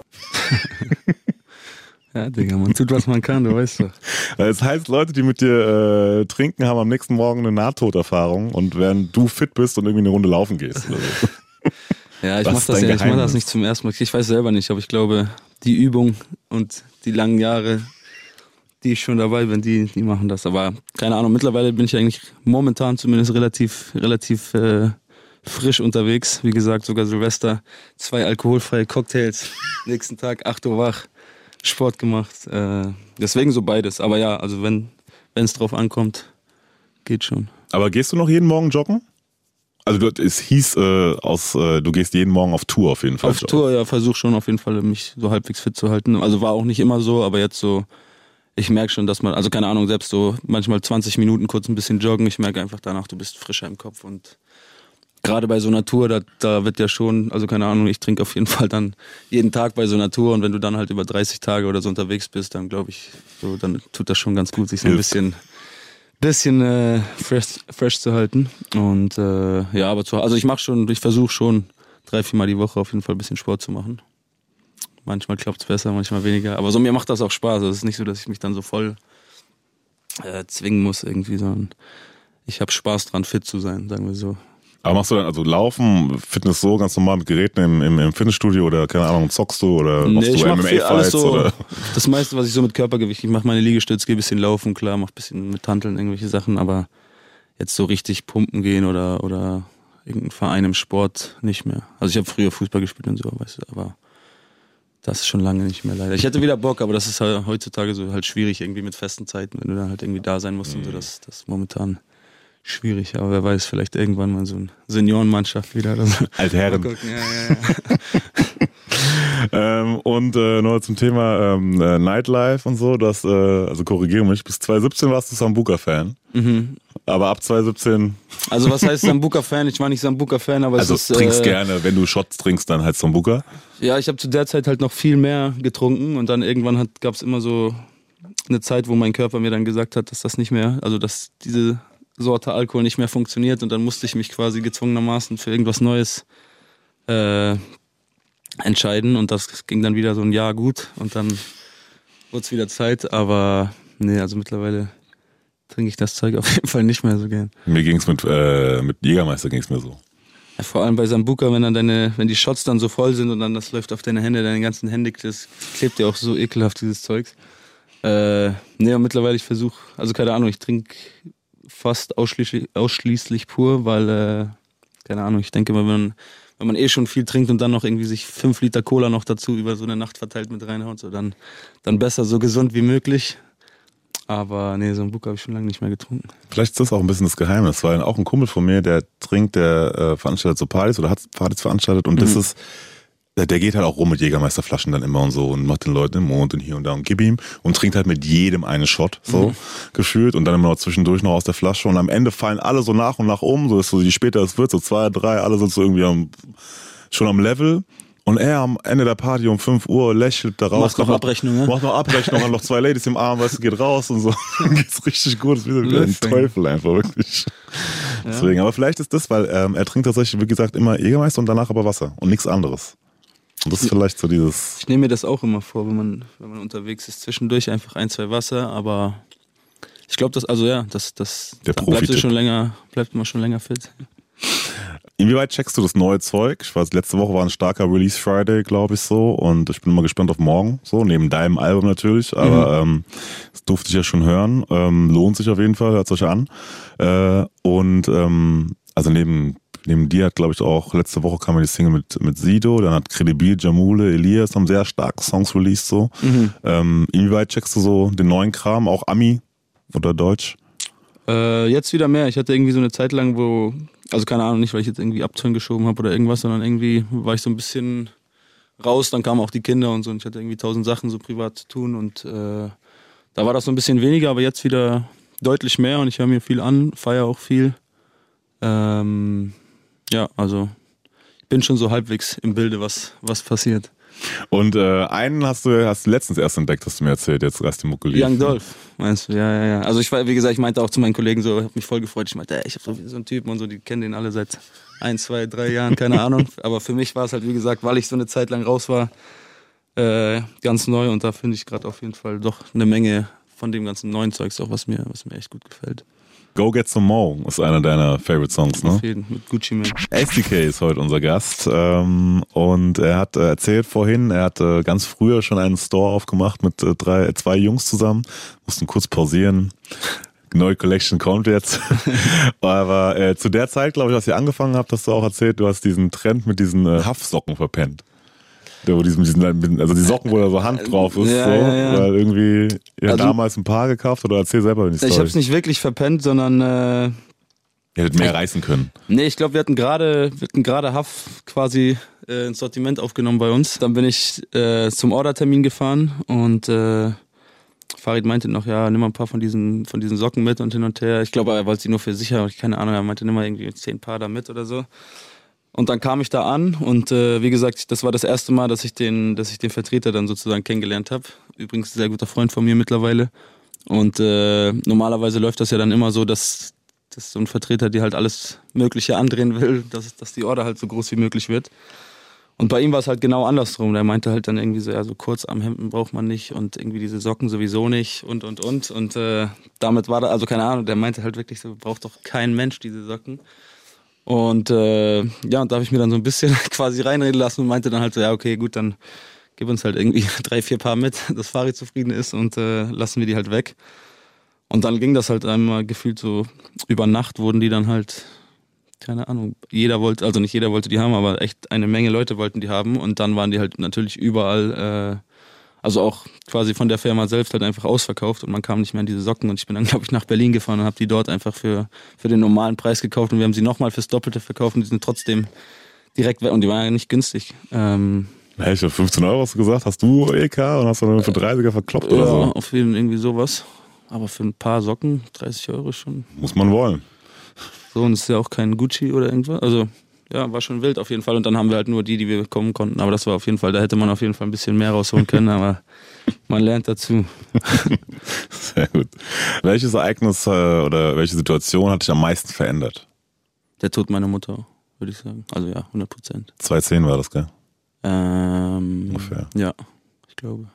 Speaker 6: Ja, Digga, man tut, was man kann, du weißt doch.
Speaker 3: Das heißt, Leute, die mit dir äh, trinken, haben am nächsten Morgen eine Nahtoderfahrung und während du fit bist und irgendwie eine Runde laufen gehst. Oder so.
Speaker 6: Ja, ich
Speaker 3: Was
Speaker 6: mach
Speaker 3: ist
Speaker 6: das
Speaker 3: dein
Speaker 6: ja, ich mach das
Speaker 3: Geheimnis?
Speaker 6: nicht zum ersten Mal. Ich weiß selber nicht, aber ich glaube, die Übung und die langen Jahre, die ich schon dabei bin, die, die machen das. Aber keine Ahnung, mittlerweile bin ich eigentlich momentan zumindest relativ, relativ äh, frisch unterwegs. Wie gesagt, sogar Silvester, zwei alkoholfreie Cocktails, nächsten Tag acht Uhr wach. Sport gemacht, äh, deswegen so beides. Aber ja, also wenn es drauf ankommt, geht schon.
Speaker 3: Aber gehst du noch jeden Morgen joggen? Also du, es hieß äh, aus, äh, du gehst jeden Morgen auf Tour auf jeden Fall.
Speaker 6: Auf Tour, ja, versuche schon auf jeden Fall, mich so halbwegs fit zu halten. Also war auch nicht immer so, aber jetzt so, ich merke schon, dass man, also keine Ahnung, selbst so manchmal zwanzig Minuten kurz ein bisschen joggen, ich merke einfach danach, du bist frischer im Kopf und gerade bei so einer Tour, da, da wird ja schon, also keine Ahnung, ich trinke auf jeden Fall dann jeden Tag bei so einer Tour und wenn du dann halt über dreißig Tage oder so unterwegs bist, dann glaube ich, so, dann tut das schon ganz gut, sich so ein bisschen, bisschen äh, fresh, fresh zu halten. Und äh, ja, aber zu, also ich mache schon, ich versuche schon drei, viermal die Woche auf jeden Fall ein bisschen Sport zu machen. Manchmal klappt es besser, manchmal weniger. Aber so mir macht das auch Spaß. Also es ist nicht so, dass ich mich dann so voll äh, zwingen muss irgendwie, sondern ich habe Spaß dran, fit zu sein, sagen wir so.
Speaker 3: Aber machst du dann also Laufen, Fitness so ganz normal mit Geräten im, im, im Fitnessstudio oder keine Ahnung, zockst du oder
Speaker 6: Nee,
Speaker 3: machst
Speaker 6: ich
Speaker 3: du
Speaker 6: mach viel, alles
Speaker 3: M M A-Fights?
Speaker 6: so,
Speaker 3: Oder?
Speaker 6: das meiste, was ich so mit Körpergewicht, ich mache meine Liegestütze, gehe ein bisschen laufen, klar, mach ein bisschen mit Hanteln irgendwelche Sachen, aber jetzt so richtig pumpen gehen oder, oder irgendein Verein im Sport nicht mehr. Also ich habe früher Fußball gespielt und so, weißt du, aber das ist schon lange nicht mehr leider. Ich hätte wieder Bock, aber das ist halt heutzutage so halt schwierig irgendwie mit festen Zeiten, wenn du dann halt irgendwie da sein musst und so, das, das ist momentan schwierig, aber wer weiß, vielleicht irgendwann mal so eine Seniorenmannschaft wieder oder so.
Speaker 3: Altherren.
Speaker 6: Mal gucken, ja, ja, ja.
Speaker 3: ähm, und äh, noch zum Thema ähm, äh, Nightlife und so, das, äh, also korrigiere mich, bis zwanzig siebzehn warst du Sambuca-Fan,
Speaker 6: Mhm.
Speaker 3: aber ab zwanzig siebzehn,
Speaker 6: Also was heißt Sambuca-Fan? Ich war nicht Sambuca-Fan, aber
Speaker 3: also
Speaker 6: es ist...
Speaker 3: trinkst
Speaker 6: äh,
Speaker 3: gerne, wenn du Shots trinkst, dann halt Sambuca.
Speaker 6: Ja, ich habe zu der Zeit halt noch viel mehr getrunken und dann irgendwann gab es immer so eine Zeit, wo mein Körper mir dann gesagt hat, dass das nicht mehr, also dass diese Sorte Alkohol nicht mehr funktioniert und dann musste ich mich quasi gezwungenermaßen für irgendwas Neues äh, entscheiden und das ging dann wieder so ein Jahr gut und dann wurde es wieder Zeit, aber nee, also mittlerweile trinke ich das Zeug auf jeden Fall nicht mehr so gern.
Speaker 3: Mir ging's mit, äh, mit Jägermeister ging's mir so.
Speaker 6: Ja, vor allem bei Sambuca, wenn dann deine, wenn die Shots dann so voll sind und dann das läuft auf deine Hände, deine ganzen Hände, das klebt ja auch so ekelhaft, dieses Zeugs. Äh, nee, und mittlerweile ich versuche, also keine Ahnung, ich trinke fast ausschließlich, ausschließlich pur, weil, äh, keine Ahnung, ich denke mal, wenn man, wenn man eh schon viel trinkt und dann noch irgendwie sich fünf Liter Cola noch dazu über so eine Nacht verteilt mit reinhaut, so dann, dann besser so gesund wie möglich. Aber nee, so ein Buch habe ich schon lange nicht mehr getrunken.
Speaker 3: Vielleicht ist das auch ein bisschen das Geheimnis, weil auch ein Kumpel von mir, der trinkt, der äh, veranstaltet so Partys oder hat Partys veranstaltet und mhm. das ist, der, der geht halt auch rum mit Jägermeisterflaschen dann immer und so und macht den Leuten den Mond und hier und da und gib ihm und trinkt halt mit jedem einen Shot, so mhm. gefühlt und dann immer noch zwischendurch noch aus der Flasche und am Ende fallen alle so nach und nach um, so ist so, je später es wird, so zwei, drei, alle sind so irgendwie am, schon am Level. Und er am Ende der Party um fünf Uhr lächelt da raus.
Speaker 6: Macht noch Abrechnung, ne?
Speaker 3: Macht noch Abrechnung, hat noch zwei Ladies im Arm, weißt du, geht raus und so. Geht's richtig gut. Das ist wie ein Teufel einfach, wirklich. Ja. Deswegen, aber vielleicht ist das, weil ähm, er trinkt tatsächlich, wie gesagt, immer Jägermeister und danach aber Wasser und nichts anderes. Und das ist vielleicht so dieses...
Speaker 6: Ich nehme mir das auch immer vor, wenn man, wenn man unterwegs ist, zwischendurch einfach ein, zwei Wasser, aber ich glaube, das, also ja, das, das
Speaker 3: der
Speaker 6: bleibt du schon länger, bleibt man schon länger fit.
Speaker 3: Inwieweit checkst du das neue Zeug? Ich weiß, letzte Woche war ein starker Release Friday, glaube ich so, und ich bin immer gespannt auf morgen, so, neben deinem Album natürlich, aber mhm. ähm, das durfte ich ja schon hören, ähm, lohnt sich auf jeden Fall, hört es euch an. Äh, und ähm, also neben neben dir hat, glaube ich, auch letzte Woche kam ja die Single mit mit Sido, dann hat Credibil, Jamule, Elias haben sehr starke Songs released, so. Mhm. Ähm, inwieweit checkst du so den neuen Kram, auch Ami oder Deutsch?
Speaker 6: Äh, jetzt wieder mehr. Ich hatte irgendwie so eine Zeit lang, wo, also keine Ahnung, nicht, weil ich jetzt irgendwie Abturn geschoben habe oder irgendwas, sondern irgendwie war ich so ein bisschen raus, dann kamen auch die Kinder und so und ich hatte irgendwie tausend Sachen so privat zu tun und äh, da war das so ein bisschen weniger, aber jetzt wieder deutlich mehr und ich höre mir viel an, feiere auch viel. Ähm, ja, also ich bin schon so halbwegs im Bilde, was, was passiert.
Speaker 3: Und äh, einen hast du hast du letztens erst entdeckt, hast du mir erzählt, jetzt erst die Mucke lief.
Speaker 6: Young Dolph, meinst du? Ja, ja, ja. Also ich war, wie gesagt, ich meinte auch zu meinen Kollegen so, ich hab mich voll gefreut. Ich meinte, ey, ich hab so, so einen Typen und so, die kennen den alle seit ein, zwei, drei Jahren, keine Ahnung. Aber für mich war es halt, wie gesagt, weil ich so eine Zeit lang raus war, äh, ganz neu und da finde ich gerade auf jeden Fall doch eine Menge von dem ganzen neuen Zeugs auch, was mir, was mir echt gut gefällt.
Speaker 3: Go Get Some Mo ist einer deiner Favorite Songs, ne?
Speaker 6: Auf jeden, mit Gucci Mane.
Speaker 3: S D K ist heute unser Gast ähm, und er hat äh, erzählt vorhin, er hat äh, ganz früher schon einen Store aufgemacht mit äh, drei, äh, zwei Jungs zusammen, mussten kurz pausieren. Neue Collection kommt jetzt. Aber äh, zu der Zeit, glaube ich, als ihr angefangen habt, hast du auch erzählt, du hast diesen Trend mit diesen äh, Haftsocken verpennt. Der, wo diesen, diesen, also die Socken, wo da so Hand drauf ist,
Speaker 6: ja,
Speaker 3: so,
Speaker 6: ja, ja.
Speaker 3: weil irgendwie ihr
Speaker 6: also,
Speaker 3: damals ein Paar gekauft oder erzähl selber die Story.
Speaker 6: Ich hab's nicht wirklich verpennt, sondern äh,
Speaker 3: ihr hättet mehr reißen können.
Speaker 6: Nee, ich glaube, wir hatten gerade wir hatten gerade Haff quasi äh, ins Sortiment aufgenommen bei uns. Dann bin ich äh, zum Ordertermin gefahren und äh, Farid meinte noch, ja, nimm mal ein paar von diesen von diesen Socken mit und hin und her. Ich glaube, er wollte sie nur für sicher, keine Ahnung, er meinte, nimm mal irgendwie zehn Paar da mit oder so. Und dann kam ich da an und äh, wie gesagt, das war das erste Mal, dass ich den, dass ich den Vertreter dann sozusagen kennengelernt habe. Übrigens ein sehr guter Freund von mir mittlerweile. Und äh, normalerweise läuft das ja dann immer so, dass, dass so ein Vertreter dir halt alles Mögliche andrehen will, dass, dass die Order halt so groß wie möglich wird. Und bei ihm war es halt genau andersrum. Der meinte halt dann irgendwie so, ja, so Kurzarmhemden braucht man nicht und irgendwie diese Socken sowieso nicht und und und. Und äh, damit war da, also keine Ahnung, der meinte halt wirklich so, braucht doch kein Mensch diese Socken. Und äh, ja, und da habe ich mir dann so ein bisschen quasi reinreden lassen und meinte dann halt so, ja, okay, gut, dann gib uns halt irgendwie drei, vier Paar mit, dass Farid zufrieden ist und äh, lassen wir die halt weg. Und dann ging das halt einmal gefühlt so, über Nacht wurden die dann halt, keine Ahnung, jeder wollte, also nicht jeder wollte die haben, aber echt eine Menge Leute wollten die haben und dann waren die halt natürlich überall, äh, also auch quasi von der Firma selbst halt einfach ausverkauft und man kam nicht mehr an diese Socken und ich bin dann, glaube ich, nach Berlin gefahren und habe die dort einfach für für den normalen Preis gekauft und wir haben sie nochmal fürs Doppelte verkauft und die sind trotzdem direkt weg und die waren ja nicht günstig. Ähm,
Speaker 3: Hey, ich hab fünfzehn Euro hast du gesagt, hast du E K und hast du dann für dreißiger verkloppt
Speaker 6: ja,
Speaker 3: oder so?
Speaker 6: auf jeden Fall irgendwie sowas. Aber für ein paar Socken, dreißig Euro schon.
Speaker 3: Muss man wollen.
Speaker 6: So, und es ist ja auch kein Gucci oder irgendwas. Also, ja, war schon wild auf jeden Fall. Und dann haben wir halt nur die, die wir bekommen konnten. Aber das war auf jeden Fall, da hätte man auf jeden Fall ein bisschen mehr rausholen können, aber man lernt dazu.
Speaker 3: Sehr gut. Welches Ereignis äh, oder welche Situation hat dich am meisten verändert?
Speaker 6: Der Tod meiner Mutter, würde ich sagen. Also ja, hundert Prozent.
Speaker 3: zweitausendzehn war das, gell?
Speaker 6: Ähm,
Speaker 3: Ungefähr.
Speaker 6: Ja, ich glaube.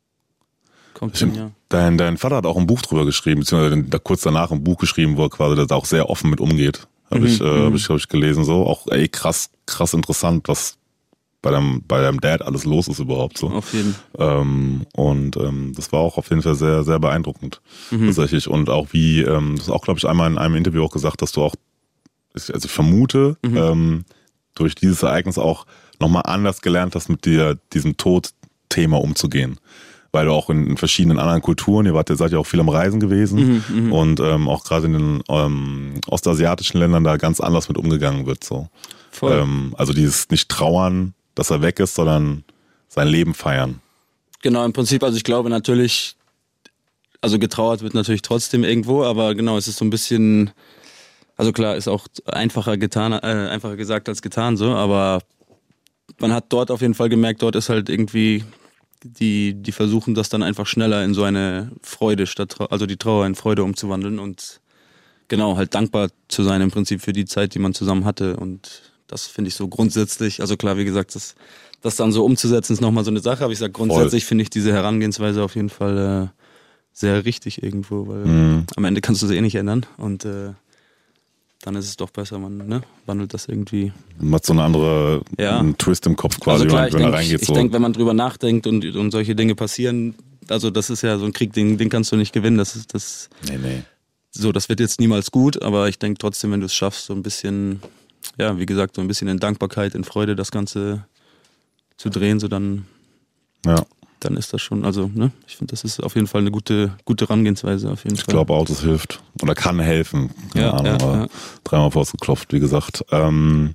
Speaker 6: Kommt hin, ja.
Speaker 3: Dein, dein Vater hat auch ein Buch drüber geschrieben, beziehungsweise da kurz danach ein Buch geschrieben, wo er quasi da auch sehr offen mit umgeht. Habe
Speaker 6: Mhm,
Speaker 3: ich, äh,
Speaker 6: mhm.
Speaker 3: hab ich, hab ich gelesen. So auch ey, krass, krass interessant, was bei deinem, bei deinem Dad alles los ist überhaupt so.
Speaker 6: Auf jeden
Speaker 3: Ähm, und ähm, das war auch auf jeden Fall sehr, sehr beeindruckend.
Speaker 6: Mhm.
Speaker 3: Tatsächlich. Und auch wie, ähm, das ist auch, glaube ich, einmal in einem Interview auch gesagt, dass du auch, also ich vermute,
Speaker 6: Mhm.
Speaker 3: ähm, durch dieses Ereignis auch nochmal anders gelernt hast, mit dir diesem Todthema umzugehen. Weil du auch in, in verschiedenen anderen Kulturen, ihr wart, ihr seid ja auch viel am Reisen gewesen
Speaker 6: Mhm, mhm.
Speaker 3: und ähm, auch gerade in den ähm, ostasiatischen Ländern da ganz anders mit umgegangen wird. So.
Speaker 6: Voll.
Speaker 3: Ähm, also dieses nicht trauern, dass er weg ist, sondern sein Leben feiern.
Speaker 6: Genau, im Prinzip, also ich glaube natürlich, also getrauert wird natürlich trotzdem irgendwo, aber genau, es ist so ein bisschen, also klar, ist auch einfacher getan, äh, einfacher gesagt als getan so, aber man hat dort auf jeden Fall gemerkt, dort ist halt irgendwie, die, die versuchen das dann einfach schneller in so eine Freude statt, Trau- also die Trauer in Freude umzuwandeln und genau, halt dankbar zu sein im Prinzip für die Zeit, die man zusammen hatte und das finde ich so grundsätzlich, also klar, wie gesagt, das, das dann so umzusetzen ist nochmal so eine Sache, aber ich sag grundsätzlich finde ich diese Herangehensweise auf jeden Fall äh, sehr richtig irgendwo, weil
Speaker 3: Mhm.
Speaker 6: am Ende kannst du sie eh nicht ändern und äh, dann ist es doch besser, man ne, wandelt das irgendwie.
Speaker 3: Man hat so eine andere
Speaker 6: Ja.
Speaker 3: einen Twist im Kopf quasi,
Speaker 6: Also klar,
Speaker 3: wenn
Speaker 6: ich
Speaker 3: man
Speaker 6: denke,
Speaker 3: reingeht.
Speaker 6: ich
Speaker 3: So.
Speaker 6: denk, wenn man drüber nachdenkt und, und solche Dinge passieren, also das ist ja so ein Krieg, den, den kannst du nicht gewinnen, das ist das,
Speaker 3: nee, nee.
Speaker 6: so, das wird jetzt niemals gut, aber ich denke trotzdem, wenn du es schaffst, so ein bisschen, ja, wie gesagt, so ein bisschen in Dankbarkeit, in Freude das Ganze zu drehen, so dann,
Speaker 3: Ja,
Speaker 6: dann ist das schon, also, ne, ich finde, das ist auf jeden Fall eine gute, gute Herangehensweise, auf jeden
Speaker 3: ich
Speaker 6: Fall.
Speaker 3: glaube auch, das hilft. Oder kann helfen. Keine
Speaker 6: Ja,
Speaker 3: Ahnung,
Speaker 6: ja,
Speaker 3: aber
Speaker 6: ja.
Speaker 3: dreimal ausgeklopft, wie gesagt. Ähm,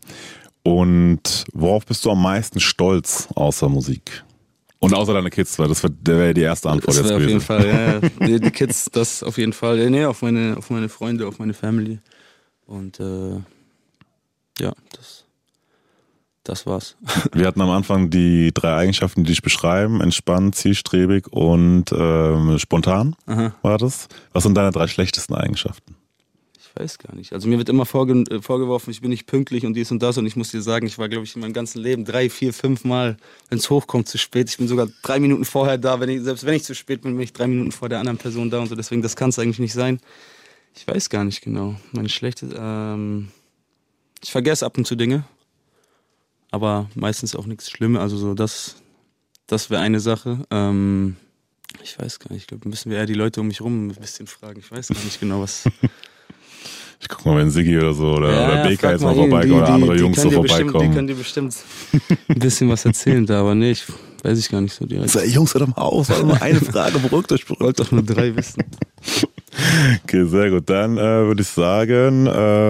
Speaker 3: und worauf bist du am meisten stolz außer Musik? Und außer deine Kids, weil das wär, der wäre die erste Antwort
Speaker 6: Das
Speaker 3: jetzt
Speaker 6: wäre auf
Speaker 3: gewesen.
Speaker 6: jeden Fall, ja, ja. Die, die Kids, das auf jeden Fall. Ja, nee, auf meine, auf meine Freunde, auf meine Family. Und äh, ja, das, das war's.
Speaker 3: Wir hatten am Anfang die drei Eigenschaften, die dich beschreiben. Entspannt, zielstrebig und ähm, spontan
Speaker 6: Aha.
Speaker 3: war das. Was sind deine drei schlechtesten Eigenschaften?
Speaker 6: Ich weiß gar nicht. Also mir wird immer vorge äh, vorgeworfen, ich bin nicht pünktlich und dies und das. Und ich muss dir sagen, ich war, glaube ich, in meinem ganzen Leben drei, vier, fünf Mal, wenn es hochkommt, zu spät. Ich bin sogar drei Minuten vorher da. Wenn ich, selbst wenn ich zu spät bin, bin ich drei Minuten vor der anderen Person da und so. Deswegen, das kann es eigentlich nicht sein. Ich weiß gar nicht genau. Meine schlechte, ähm, ich vergesse ab und zu Dinge. Aber meistens auch nichts Schlimmes. Also so das, das wäre eine Sache. Ähm, ich weiß gar nicht. Ich glaube, müssen wir eher die Leute um mich rum ein bisschen fragen. Ich weiß gar nicht genau, was...
Speaker 3: Ich guck mal, wenn Siggi oder so oder,
Speaker 6: Ja,
Speaker 3: oder
Speaker 6: ja,
Speaker 3: B K
Speaker 6: frag
Speaker 3: jetzt
Speaker 6: mal
Speaker 3: mal
Speaker 6: ihn.
Speaker 3: vorbeikommen oder
Speaker 6: Die-
Speaker 3: andere
Speaker 6: die- die
Speaker 3: Jungs so
Speaker 6: können dir bestimmt-
Speaker 3: vorbeikommen.
Speaker 6: Die können dir bestimmt ein bisschen was erzählen da, aber nee, ich weiß ich gar nicht so direkt.
Speaker 3: So, ey, Jungs, hört doch mal auf, war nur eine Frage, beruhigt euch,
Speaker 6: Ich
Speaker 3: beruhigt
Speaker 6: wollte doch nur drei wissen.
Speaker 3: Okay, sehr gut. Dann äh, würde ich sagen,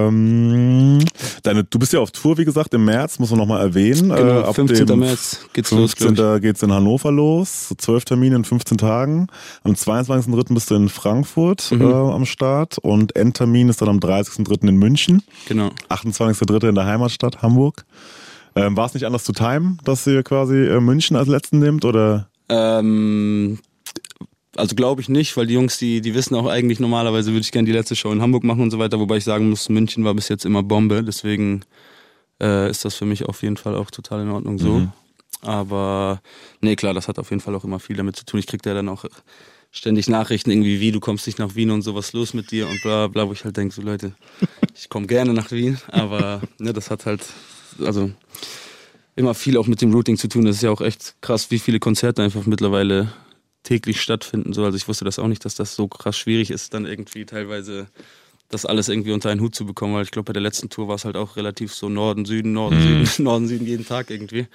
Speaker 3: ähm, deine, du bist ja auf Tour, wie gesagt, im März, muss man nochmal erwähnen.
Speaker 6: Genau,
Speaker 3: äh, ab
Speaker 6: fünfzehnten
Speaker 3: dem
Speaker 6: März geht's los, glaub
Speaker 3: fünfzehnten geht's in Hannover los, so zwölf Termine in fünfzehn Tagen. Am zweiundzwanzigsten dritten bist du in Frankfurt
Speaker 6: Mhm.
Speaker 3: äh, am Start und Endtermin ist dann am dreißigsten dritten in München,
Speaker 6: Genau.
Speaker 3: achtundzwanzigsten dritten in der Heimatstadt Hamburg. Ähm, war es nicht anders zu timen, dass ihr quasi äh, München als letzten nehmt, oder?
Speaker 6: Ähm, also glaube ich nicht, weil die Jungs, die, die wissen auch eigentlich, normalerweise würde ich gerne die letzte Show in Hamburg machen und so weiter, wobei ich sagen muss, München war bis jetzt immer Bombe, deswegen äh, ist das für mich auf jeden Fall auch total in Ordnung so.
Speaker 3: Mhm.
Speaker 6: Aber nee, klar, das hat auf jeden Fall auch immer viel damit zu tun. Ich krieg da dann auch ständig Nachrichten irgendwie, wie, du kommst nicht nach Wien und so, was ist los mit dir und bla bla, wo ich halt denke, so Leute, ich komme gerne nach Wien, aber ne, das hat halt, also immer viel auch mit dem Routing zu tun. Das ist ja auch echt krass, wie viele Konzerte einfach mittlerweile täglich stattfinden. So. Also ich wusste das auch nicht, dass das so krass schwierig ist, dann irgendwie teilweise das alles irgendwie unter einen Hut zu bekommen, weil ich glaube, bei der letzten Tour war es halt auch relativ so Norden, Süden, Norden,
Speaker 3: Mhm.
Speaker 6: Süden, Norden, Süden jeden Tag irgendwie.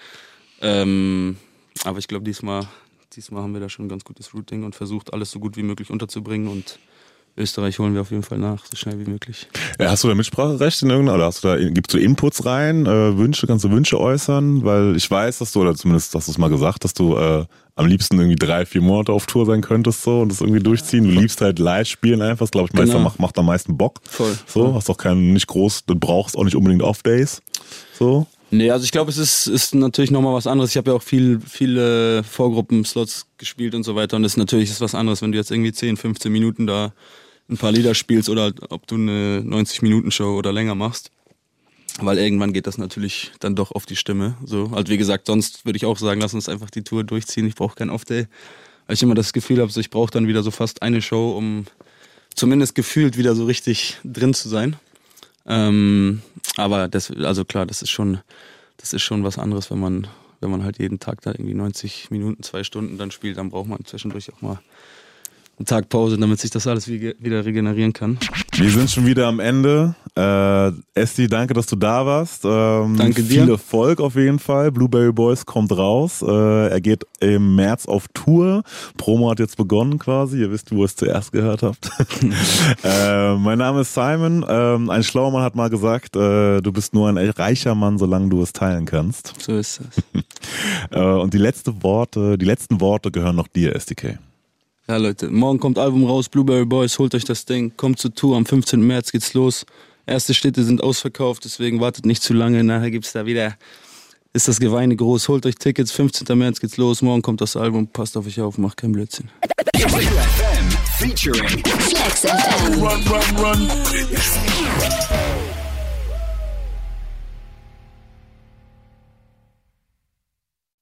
Speaker 6: Ähm, aber ich glaube, diesmal, diesmal haben wir da schon ein ganz gutes Routing und versucht, alles so gut wie möglich unterzubringen und Österreich holen wir auf jeden Fall nach, so schnell wie möglich.
Speaker 3: Ja, hast du da Mitspracherecht in irgendeiner, oder hast du da, gibst du Inputs rein, äh, Wünsche, kannst du Wünsche äußern? Weil ich weiß, dass du, oder zumindest hast du es mal gesagt, dass du äh, am liebsten irgendwie drei, vier Monate auf Tour sein könntest so und das irgendwie durchziehen. Du liebst halt live spielen einfach, das glaube ich, meist,
Speaker 6: Genau.
Speaker 3: macht, macht am meisten Bock.
Speaker 6: Voll.
Speaker 3: So,
Speaker 6: voll.
Speaker 3: hast auch keinen, nicht groß, du brauchst auch nicht unbedingt Off-Days. So.
Speaker 6: Nee, also ich glaube, es ist, ist natürlich nochmal was anderes. Ich habe ja auch viel, viele Vorgruppen-Slots gespielt und so weiter und das ist natürlich ist was anderes, wenn du jetzt irgendwie zehn, fünfzehn Minuten da ein paar Lieder spielst oder ob du eine neunzig-Minuten-Show oder länger machst. Weil irgendwann geht das natürlich dann doch auf die Stimme. So, also wie gesagt, sonst würde ich auch sagen, lass uns einfach die Tour durchziehen. Ich brauche keinen Off-Day. Weil ich immer das Gefühl habe, so, ich brauche dann wieder so fast eine Show, um zumindest gefühlt wieder so richtig drin zu sein. Ähm, aber das, also klar, das ist schon, das ist schon was anderes, wenn man, wenn man halt jeden Tag da irgendwie neunzig Minuten, zwei Stunden dann spielt, dann braucht man zwischendurch auch mal einen Tag Pause, damit sich das alles wie, wieder regenerieren kann.
Speaker 3: Wir sind schon wieder am Ende. Äh, Esti, danke, dass du da warst. Ähm,
Speaker 6: Danke dir.
Speaker 3: Viel Erfolg auf jeden Fall. Blueberry Boys kommt raus. Äh, er geht im März auf Tour. Promo hat jetzt begonnen quasi. Ihr wisst, wo ihr es zuerst gehört habt. äh, mein Name ist Simon. Ähm, ein schlauer Mann hat mal gesagt, äh, du bist nur ein reicher Mann, solange du es teilen kannst.
Speaker 6: So ist es.
Speaker 3: äh, und die letzte Worte, die letzten Worte gehören noch dir, S D K.
Speaker 6: Ja, Leute, morgen kommt Album raus, Blueberry Boys, holt euch das Ding, kommt zur Tour, am fünfzehnten März geht's los. Erste Städte sind ausverkauft, deswegen wartet nicht zu lange, nachher gibt's da wieder, ist das Geweine groß, holt euch Tickets, fünfzehnten März geht's los, morgen kommt das Album, passt auf euch auf, macht keinen Blödsinn.
Speaker 1: F M featuring
Speaker 8: Flex F M.
Speaker 1: Run, Run, Run.